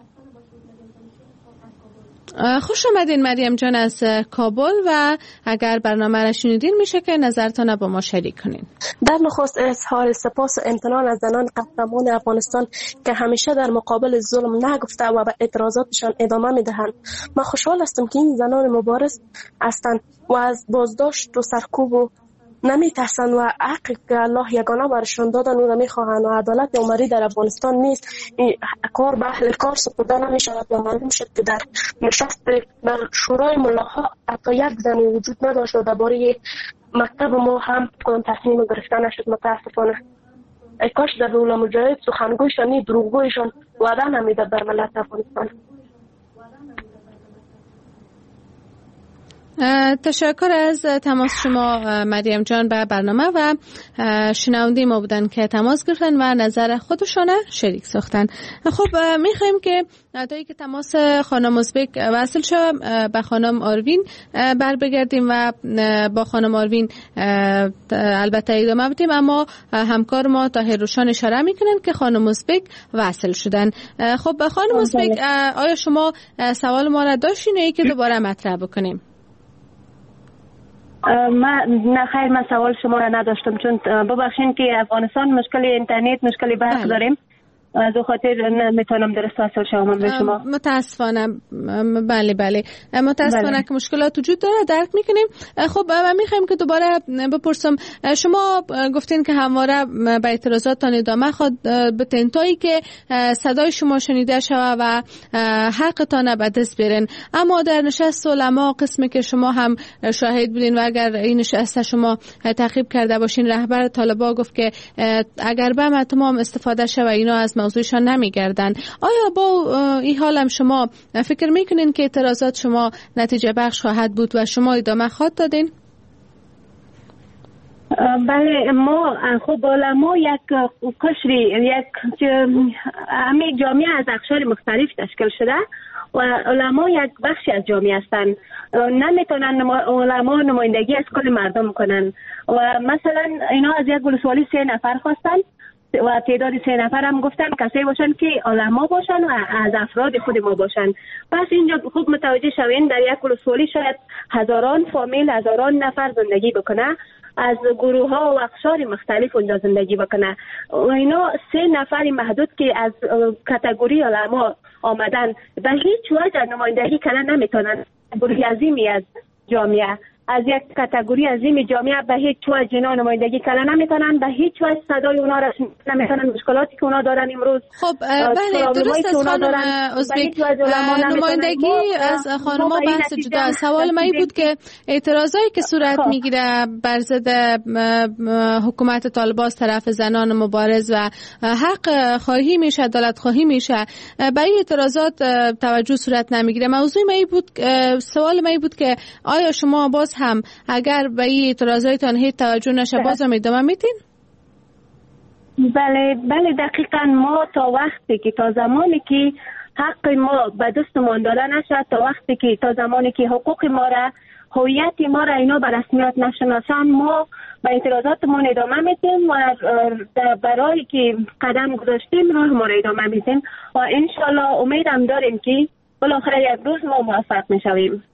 خوش آمدین مریم جان از کابل و اگر برنامه را شنیدین میشه که نظرتان با ما شریک کنین. در نخست اظهار سپاس و امتنان از زنان قهرمان افغانستان که همیشه در مقابل ظلم نگفته و به اعتراضاتشان ادامه میدهند. من خوشحال هستم که این زنان مبارز هستند و از بازداشت و سرکوب و نمیترسن و حقی که الله یگانه برشان دادن او را میخواهند و عدالت عمری در افغانستان نیست. این کار به اهل کار سپرده نمیشود و معلوم شد که در نشست در شورای ملاها حتی یک زن وجود نداشت و درباره مکتب ما هم کدام تصمیم گرفته نشد. متاسفانه ای کاش در روح مجاهد سخنگویشان دروغگویشان وعده نمیداد بر ملت افغانستان. تشکر از تماس شما مریم جان به برنامه و شنونده ما بودن که تماس گرفتن و نظر خودشان شریک ساختن. خب میخوایم که تا که تماس خانم ازبک وصل شد به خانم آروین بر بگردیم و با خانم آروین البته ادامه بدیم، اما همکار ما طاهر روشان اشاره میکنن که خانم ازبک وصل شدن. خب خانم ازبک، آیا شما سوال ما را داشتین یا که دوباره مطرح بکنیم؟ نه خیر، من سوال شما را نداشتم، چون ببخشید که افغانستان مشکل اینترنت، مشکل برق داریم، از او خاطر نمیتونم درست وصل شما به شما. متاسفانه. بله متاسفانه که مشکلات وجود داره، درک میکنیم. خب من میخوایم که دوباره بپرسم، شما گفتین که همواره به اعتراضاتتان ادامه خود بتین تایی که صدای شما شنیده شود و حقتان به دست بیارین، اما در نشست علما قسمی که شما هم شاهد بودین و اگر این نشست شما تعقیب کرده باشین، رهبر طالبان گفت که اگر به تمام استفاده شود اینا از موضوعشان نمیگردن. آیا با این حال هم شما فکر میکنین که اعتراضات شما نتیجه بخش خواهد بود و شما ادامه خواهد دادین؟ بله، ما خب علما یک قشری، همه جامعه از اقشار مختلف تشکیل شده و علما یک بخشی از جامعه هستند، نمیتونن علما نمایندگی از کل مردم کنن و مثلا اینا از یک ولسوالی 3 نفر خواستن و تعداد 3 نفر هم گفتن کسایی باشن که علما باشن و از افراد خود ما باشن. پس اینجا خوب متوجه شوین در یک ولسوالی شاید هزاران فامیل، هزاران نفر زندگی بکنه، از گروه ها و اقشار مختلف اونجا زندگی بکنه و اینا 3 نفر محدود که از کاتگوری علما آمدن به هیچ وجه نمایندگی کردن نمیتونن. گروه عظیمی از جامعه، از یک کاتگوری عظیم جامعه به هیچ وجه اینا نمایندگی کردن نمیتونن، به هیچ وجه صدای اونا را نمیتونن. مشکلاتی که اونا دارن امروز، خب بله درست است خانم ازبک، نمایندگی از خانما بحث جدا. سوال من این بود که اعتراضایی که صورت میگیره بر ضد حکومت طالبان از طرف زنان مبارز و حق خواهی میشه، عدالت خواهی میشه، به این اعتراضات توجه صورت نمیگیره. موضوع من این بود، سوال من این بود که آیا شما باز هم اگر به این اعتراضایتان هیچ توجه نشه باز هم ادامه میدین؟ بله دقیقاً. ما تا زمانی که حق ما به دستمان داده نشد، تا زمانی که حقوق ما را، هویت ما را اینا به رسمیت نشناسن، ما به اعتراضاتمون ادامه میدیم و برای که قدم گذاشتیم راه ما را ادامه میدیم و انشالله امیدم داریم که بالاخره یک روز ما موفق میشویم.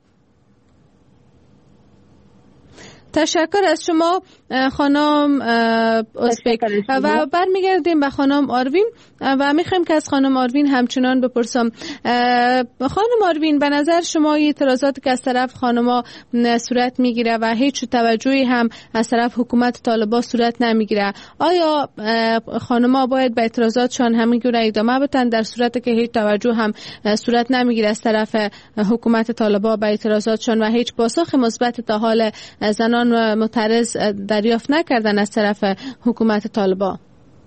تشکر از شما خانم ازبک و برمیگردیم به خانم آروین و میخوایم که از خانم آروین همچنان بپرسم. خانم آروین، به نظر شما اعتراضاتی که از طرف خانما صورت میگیره و هیچ توجهی هم از طرف حکومت طالبان صورت نمیگیره، آیا خانما باید به اعتراضاتشان همینگونه ادامه بدن در صورتی که هیچ توجه هم صورت نمیگیره از طرف حکومت طالبان به اعتراضاتشان و هیچ پاسخ مثبت تا حال زنان معترض دریافت نکردن از طرف حکومت طالبان؟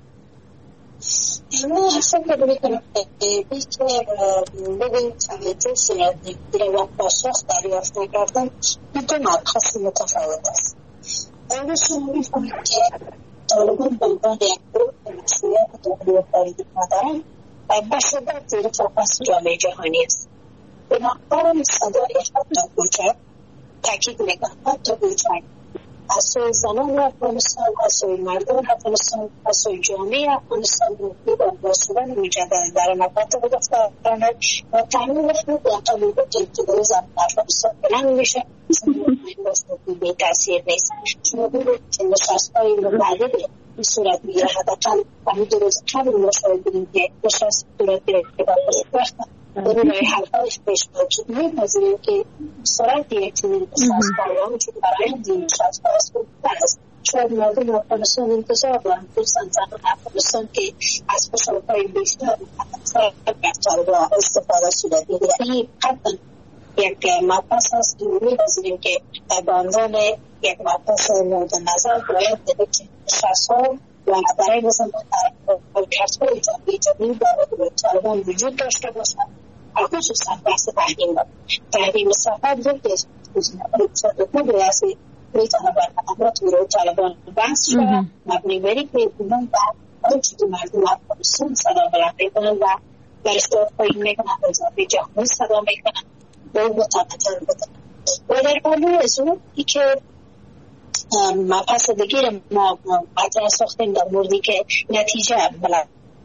ما فکر میکنم که ببین توجه صورت نگیره و پاسخ دریافت نکردن دو مبحث متفاوت است. اولشون میفهمیم که طالبان به عنوان یک گروه مسئولیت داخلی خارجی ندارن و به شدت زیر فوکس جامعه جهانی است. بنابراین صدای حتی کوچک تاکید میکنم، حتی کوچک از سوی زنان افغانستان، از سوی مردم افغانستان، از سوی جامعه افغانستان با شدن مجدد در نقاط گفتارانه و تحمیل خود با طالبان که در زمان افغانستان بلند میشه بی تاثیر نیست. شما بودید که نشستهای مبادل این صورت میگیره، حداقل همین روز قبل مشاهده بودیم که نشست صورت میگیره که با وقت برای رای حلقایش پیش باید میپذیریم که سرعت یک چنین سازمان چون برای این نشست باید بود است. شاید مردم افغانستان انتظار دارن خصوصا زنان افغانستان که از فشارهای بیشتر طالبان استفاده صورت میگیره. این قطعا یک مبحث است که میپذیریم که به عنوان یک مبحث مورد نظر باید که نشست‌ها و برای مثلا کسبای جمعی برای طالبان وجود داشته باشند، خصوصا بحث تحریم سفر یکی از گزینه‌های سیاسی میتونه بر خدمات گروه طالبان بحث شود مبنی بر اینکه من در آنچه که مردم افغانستان صدا بلند میکنن و بر اصلاح پایین میکنن و جامعه جهانی صدا میکنن به اون مطابقتر بدن و در قانون از اون ای که مبحث دیگر ما مطرح ساختیم در موردی که نتیجه بلند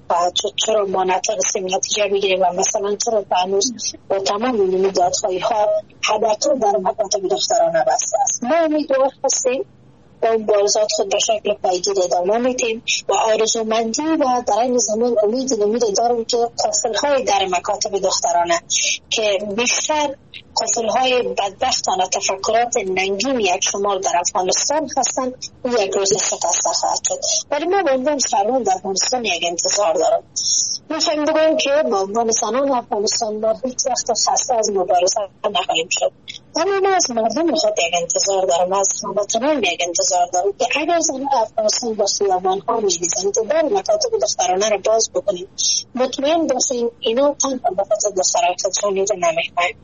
چرا ما نتونستیم نتیجه بگیریم و مثلا چرا هنوز با تمام این دادخواهی ها حداقل در مکاتب دخترانه بسته است. ما امیدوار هستیم با مبارزات خود به شکل پایگیر ادامه میدیم و آرزومندی و در این زمان امید داریم که قافل‌های در مکاتب دخترانه که بیشتر قافل‌های بدبختانه تفکرات ننگین یک شمار در افغانستان هستند یک روز شکسته خواهد شد. ولی ما به عنوان شهروند در افغانستان یک انتظار دارم. میخوایم بگویم که به عنوان زنان افغانستان ما هیچ وقت خسته از مبارزه نخواهیم شد. اما ما از مردم خود یک انتظار دارم، از هموطنان یک انتظار دارم که اگر زنان افغانستان با خیابان‌ها می‌ریزند که در مکاتب دخترانه را باز بکنیم، مطمئن باشیم اینا تنها به خاطر دخترانشان نمی‌خواهند.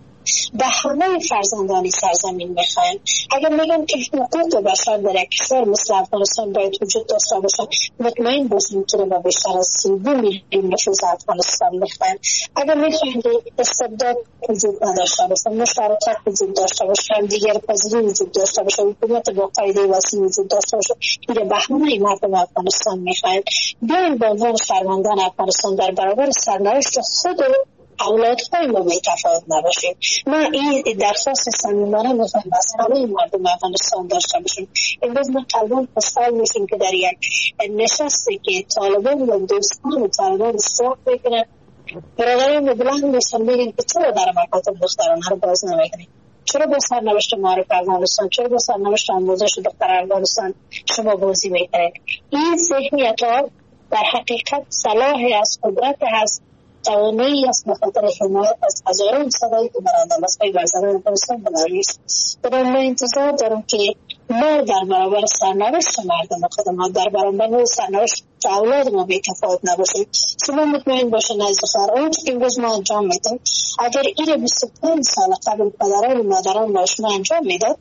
به همه فرزندانی سرزمین میخواین. اگر میگم که حقوق بشر در یک کشور مثل افغانستان باید وجود داشته باشه، مطمئن باشیم که با بیشتر از 32 میلیون نفوذ افغانستان میخواین. اگر میخواین که استبداد وجود نداشته باشه، مشارکت وجود داشته باشه، دیگر پذیری وجود داشته باشه، حکومت با قاعده وسیع وجود داشته باشه، که به همه مردم افغانستان میخواین. بیاین به عنوان شهروندان افغانستان در برابر سرنوشت خود اولادهای ما بی‌تفاوت نباشیم. ما این درخواست صمیمانه میخوایم از همه مردم افغانستان داشته باشیم. امروز ما قلبان خوشحال میشیم که در یک نشستی که طالبان و دوستان طالبان اشتراک میکنن، برادران بلند میشن میگن که چرا در مکاتب دخترانه رو باز نمیکنیم؟ چرا با سرنوشت معارف افغانستان، چرا با سرنوشت آموزش دختر افغانستان شما بازی میکنید؟ این ذهنیت ها در حقیقت صلاح از قدرت هست، توانایی است به خاطر حمایت از هزاران صدایی که برادرمسهای برزنان افغانستان بلاییست. برای من انتظار دارم که ما در برابر سرنوشت مردم خودمان، در برابر سرنوشت اولاد ما بی‌تفاوت نباشیم. شما مطمئن باشین از خواهران که امروز ما انجام میدیم، اگر این 25 سال قبل پدران و مادران با شما انجام میداد،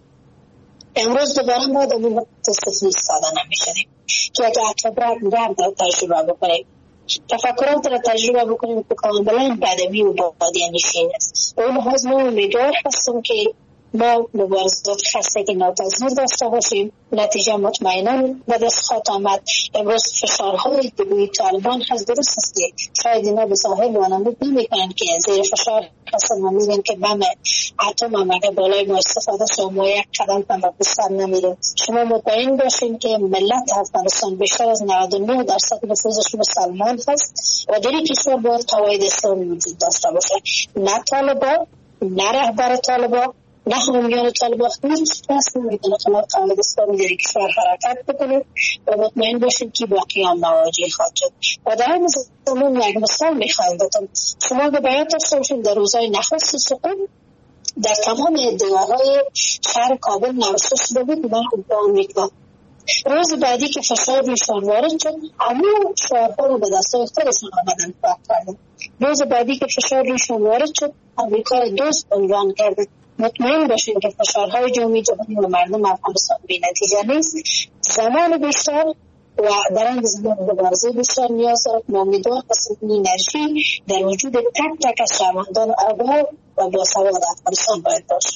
امروز دوباره ما در این صفر ایستاده نمیشدیم که اگر اکبر گرد را تجربه بکنیم، تفکرات را تجربه بکنیم که کاملا بدوی و بادی نشین است. به اون لحاظ ما امیدوار هستم که ما مبارزات خستگی ناپذیر داشته باشیم. نتیجه مطمئنا به دست خواهد آمد. امروز فشارهای دبوی طالبان هست، درست است که شاید اینا به ظاهر وانمود نمی‌کنند که زیر فشار هستن و می‌بینیم که بم اتم هم اگه بالای ما استفاده شد ما یک قدم هم بیشتر نمیریم. شما مطمئن باشین که ملت افغانستان بیشتر از 99% نفوذش مسلمان هست و در این کشور باید قواعد اسلامی وجود داشته باشه. نه طالبان، نه رهبر طالبان، نه حامیان طالبان هیچ کس نمیتونه خلاف قواعد اسلامی در کشور حرکت بکنه و مطمئن باشید که با قیام مواجه خواهد شد. و در این زمان یک مثال میخوایم بدم. شما به بیان داشته باشید در روزهای نخست سقوط در تمام ادعاهای شهر کابل نوشته شده بود من با آمریکا. روز بعدی که فشار رویشان وارد شد، همون شعارها رو به دستای خودشان آمدن پاک کردن. روز بعدی که فشار رویشان وارد شد، آمریکا را دوست عنوان کردن. مطمئن باشید که فشارهای جمعی جهانی و مردم افغانستان بی نتیجه نیست. زمان بیشتر و در این زمان مبارزه بیشتر نیاز دارد. ما امیدوار هستیم انرژی در وجود تک تک از شهروندان آگاه و باسواد افغانستان باید باشه.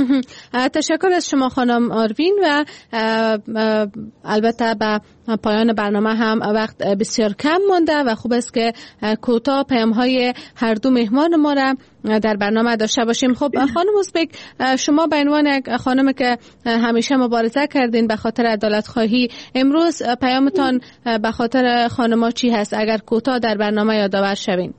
تشکر از شما خانم آروین و البته به پایان برنامه هم وقت بسیار کم مانده و خوب است که کوتاه پیام‌های هر دو مهمان ما را در برنامه داشته باشیم. خب خانم اوزبک، شما به عنوان یک خانم که همیشه مبارزه کردین به خاطر عدالت خواهی، امروز پیامتان به خاطر خانم‌ها چی هست اگر کوتاه در برنامه یادآور شوین؟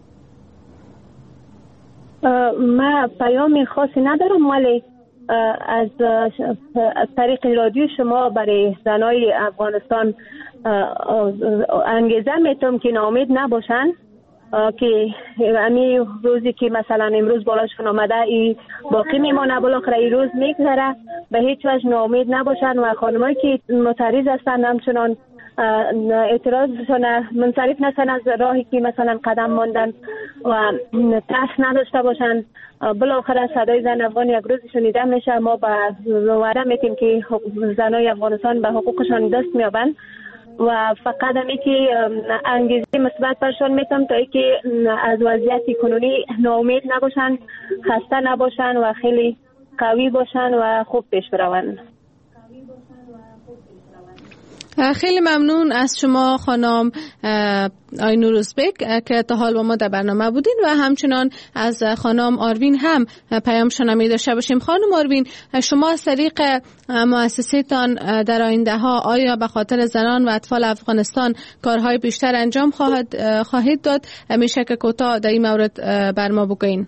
من پیام خاصی ندارم، ولی از طریق رادیو شما برای زنای افغانستان انگیزه میتونم که ناامید نباشن، که همین روزی که مثلا امروز بالاشون آمده ای باقی میمانه، بالاخره این روز میگذره، به هیچ وجه ناامید نباشن و خانمایی که معترض هستند همچنان اعتراضشان منصرف نشن از راهی که مثلا قدم ماندن و ترس نداشته باشن. بالاخره صدای زن افغان یک روز شنیده میشه. ما به وعده میتیم که زنای افغانستان به حقوقشان دست میابند و فقط همی که انگیزه مثبت برشان میتم تا اینکه از وضعیت کنونی ناامید نباشن، خسته نباشن و خیلی قوی باشن و خوب پیش بروند. خیلی ممنون از شما خانم آینور ازبک که تا حال با ما در برنامه بودین و همچنان از خانم آروین هم پیام شنوایی داشته باشیم. خانم آروین، شما از طریق مؤسسه تان در آینده ها آیا به خاطر زنان و اطفال افغانستان کارهای بیشتر انجام خواهید داد؟ میشه که کوتاه در این مورد بر ما بگوین؟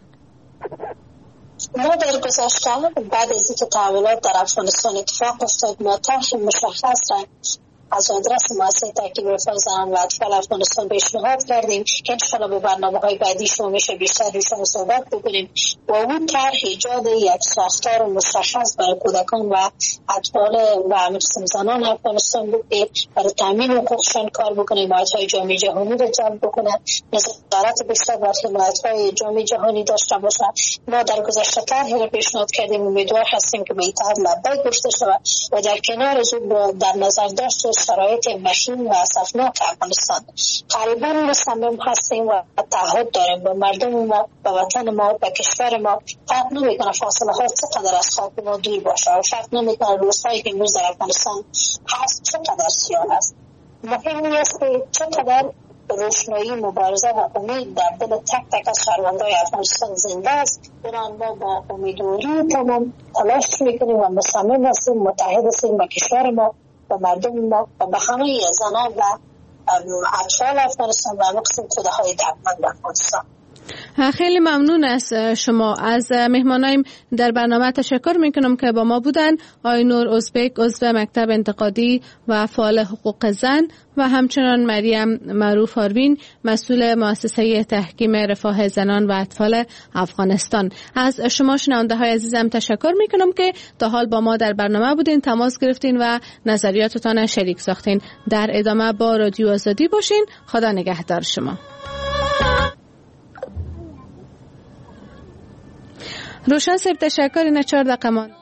ما در گذشته بعد از اینکه تحولات در افغانستان اتفاق افتاد ما طرح مشخص را از آدرس مؤسسه تحکیم رفاه زنان و اطفال افغانستان پیشنهاد کردیم که انشاءالله به برنامه‌های بعدی شما میشه بیشتر روشون صحبت بکنیم. با اون طرح ایجاد یک ساختار مشخص برای کودکان و اطفال و همچنین زنان افغانستان بود که برای تامین حقوقشان کار بکنیم، حمایت‌های جامعه جهانی را جلب بکنند، نظارت بیشتر بر حمایت‌های جامعه جهانی داشته باشند. ما در گذشته طرحی را پیشنهاد کردیم، امیدوار هستیم که به این طرح لبیک گفته شود و در کنار از اون در نظر داشته شرایط مشین و اسفناک افغانستان غالبا مصمم هستیم و تعهد داریم به مردم ما، به وطن ما، به کشور ما. فرق نمیکنه فاصله ها چقدر از خاک ما دور باشه و فرق نمیکنه روزهایی که امروز در افغانستان هست چقدر سیاه است. مهم است که چقدر روشنایی مبارزه و امید در دل تک تک از شهروندان افغانستان زنده است. برای ما با امیدواری تمام تلاش میکنیم و مصمم هستیم متحد هستیم با کشور ما و مردم ما و به همه زنان و اطفال افغانستان و مقصد کودک‌های درمند افغانستان. خیلی ممنون از شما. از مهمانایم در برنامه تشکر میکنم که با ما بودن. آینور ازبک عضو مکتب انتقادی و فعال حقوق زن و همچنان مریم معروف آروین مسئول مؤسسه تحکیم رفاه زنان و اطفال افغانستان. از شما شنونده های عزیزم تشکر میکنم که تا حال با ما در برنامه بودین، تماس گرفتین و نظریاتتان شریک ساختین. در ادامه با رادیو آزادی باشین. خدا نگهدار شما. روشن صاحب تشکر. این 4 دقیقه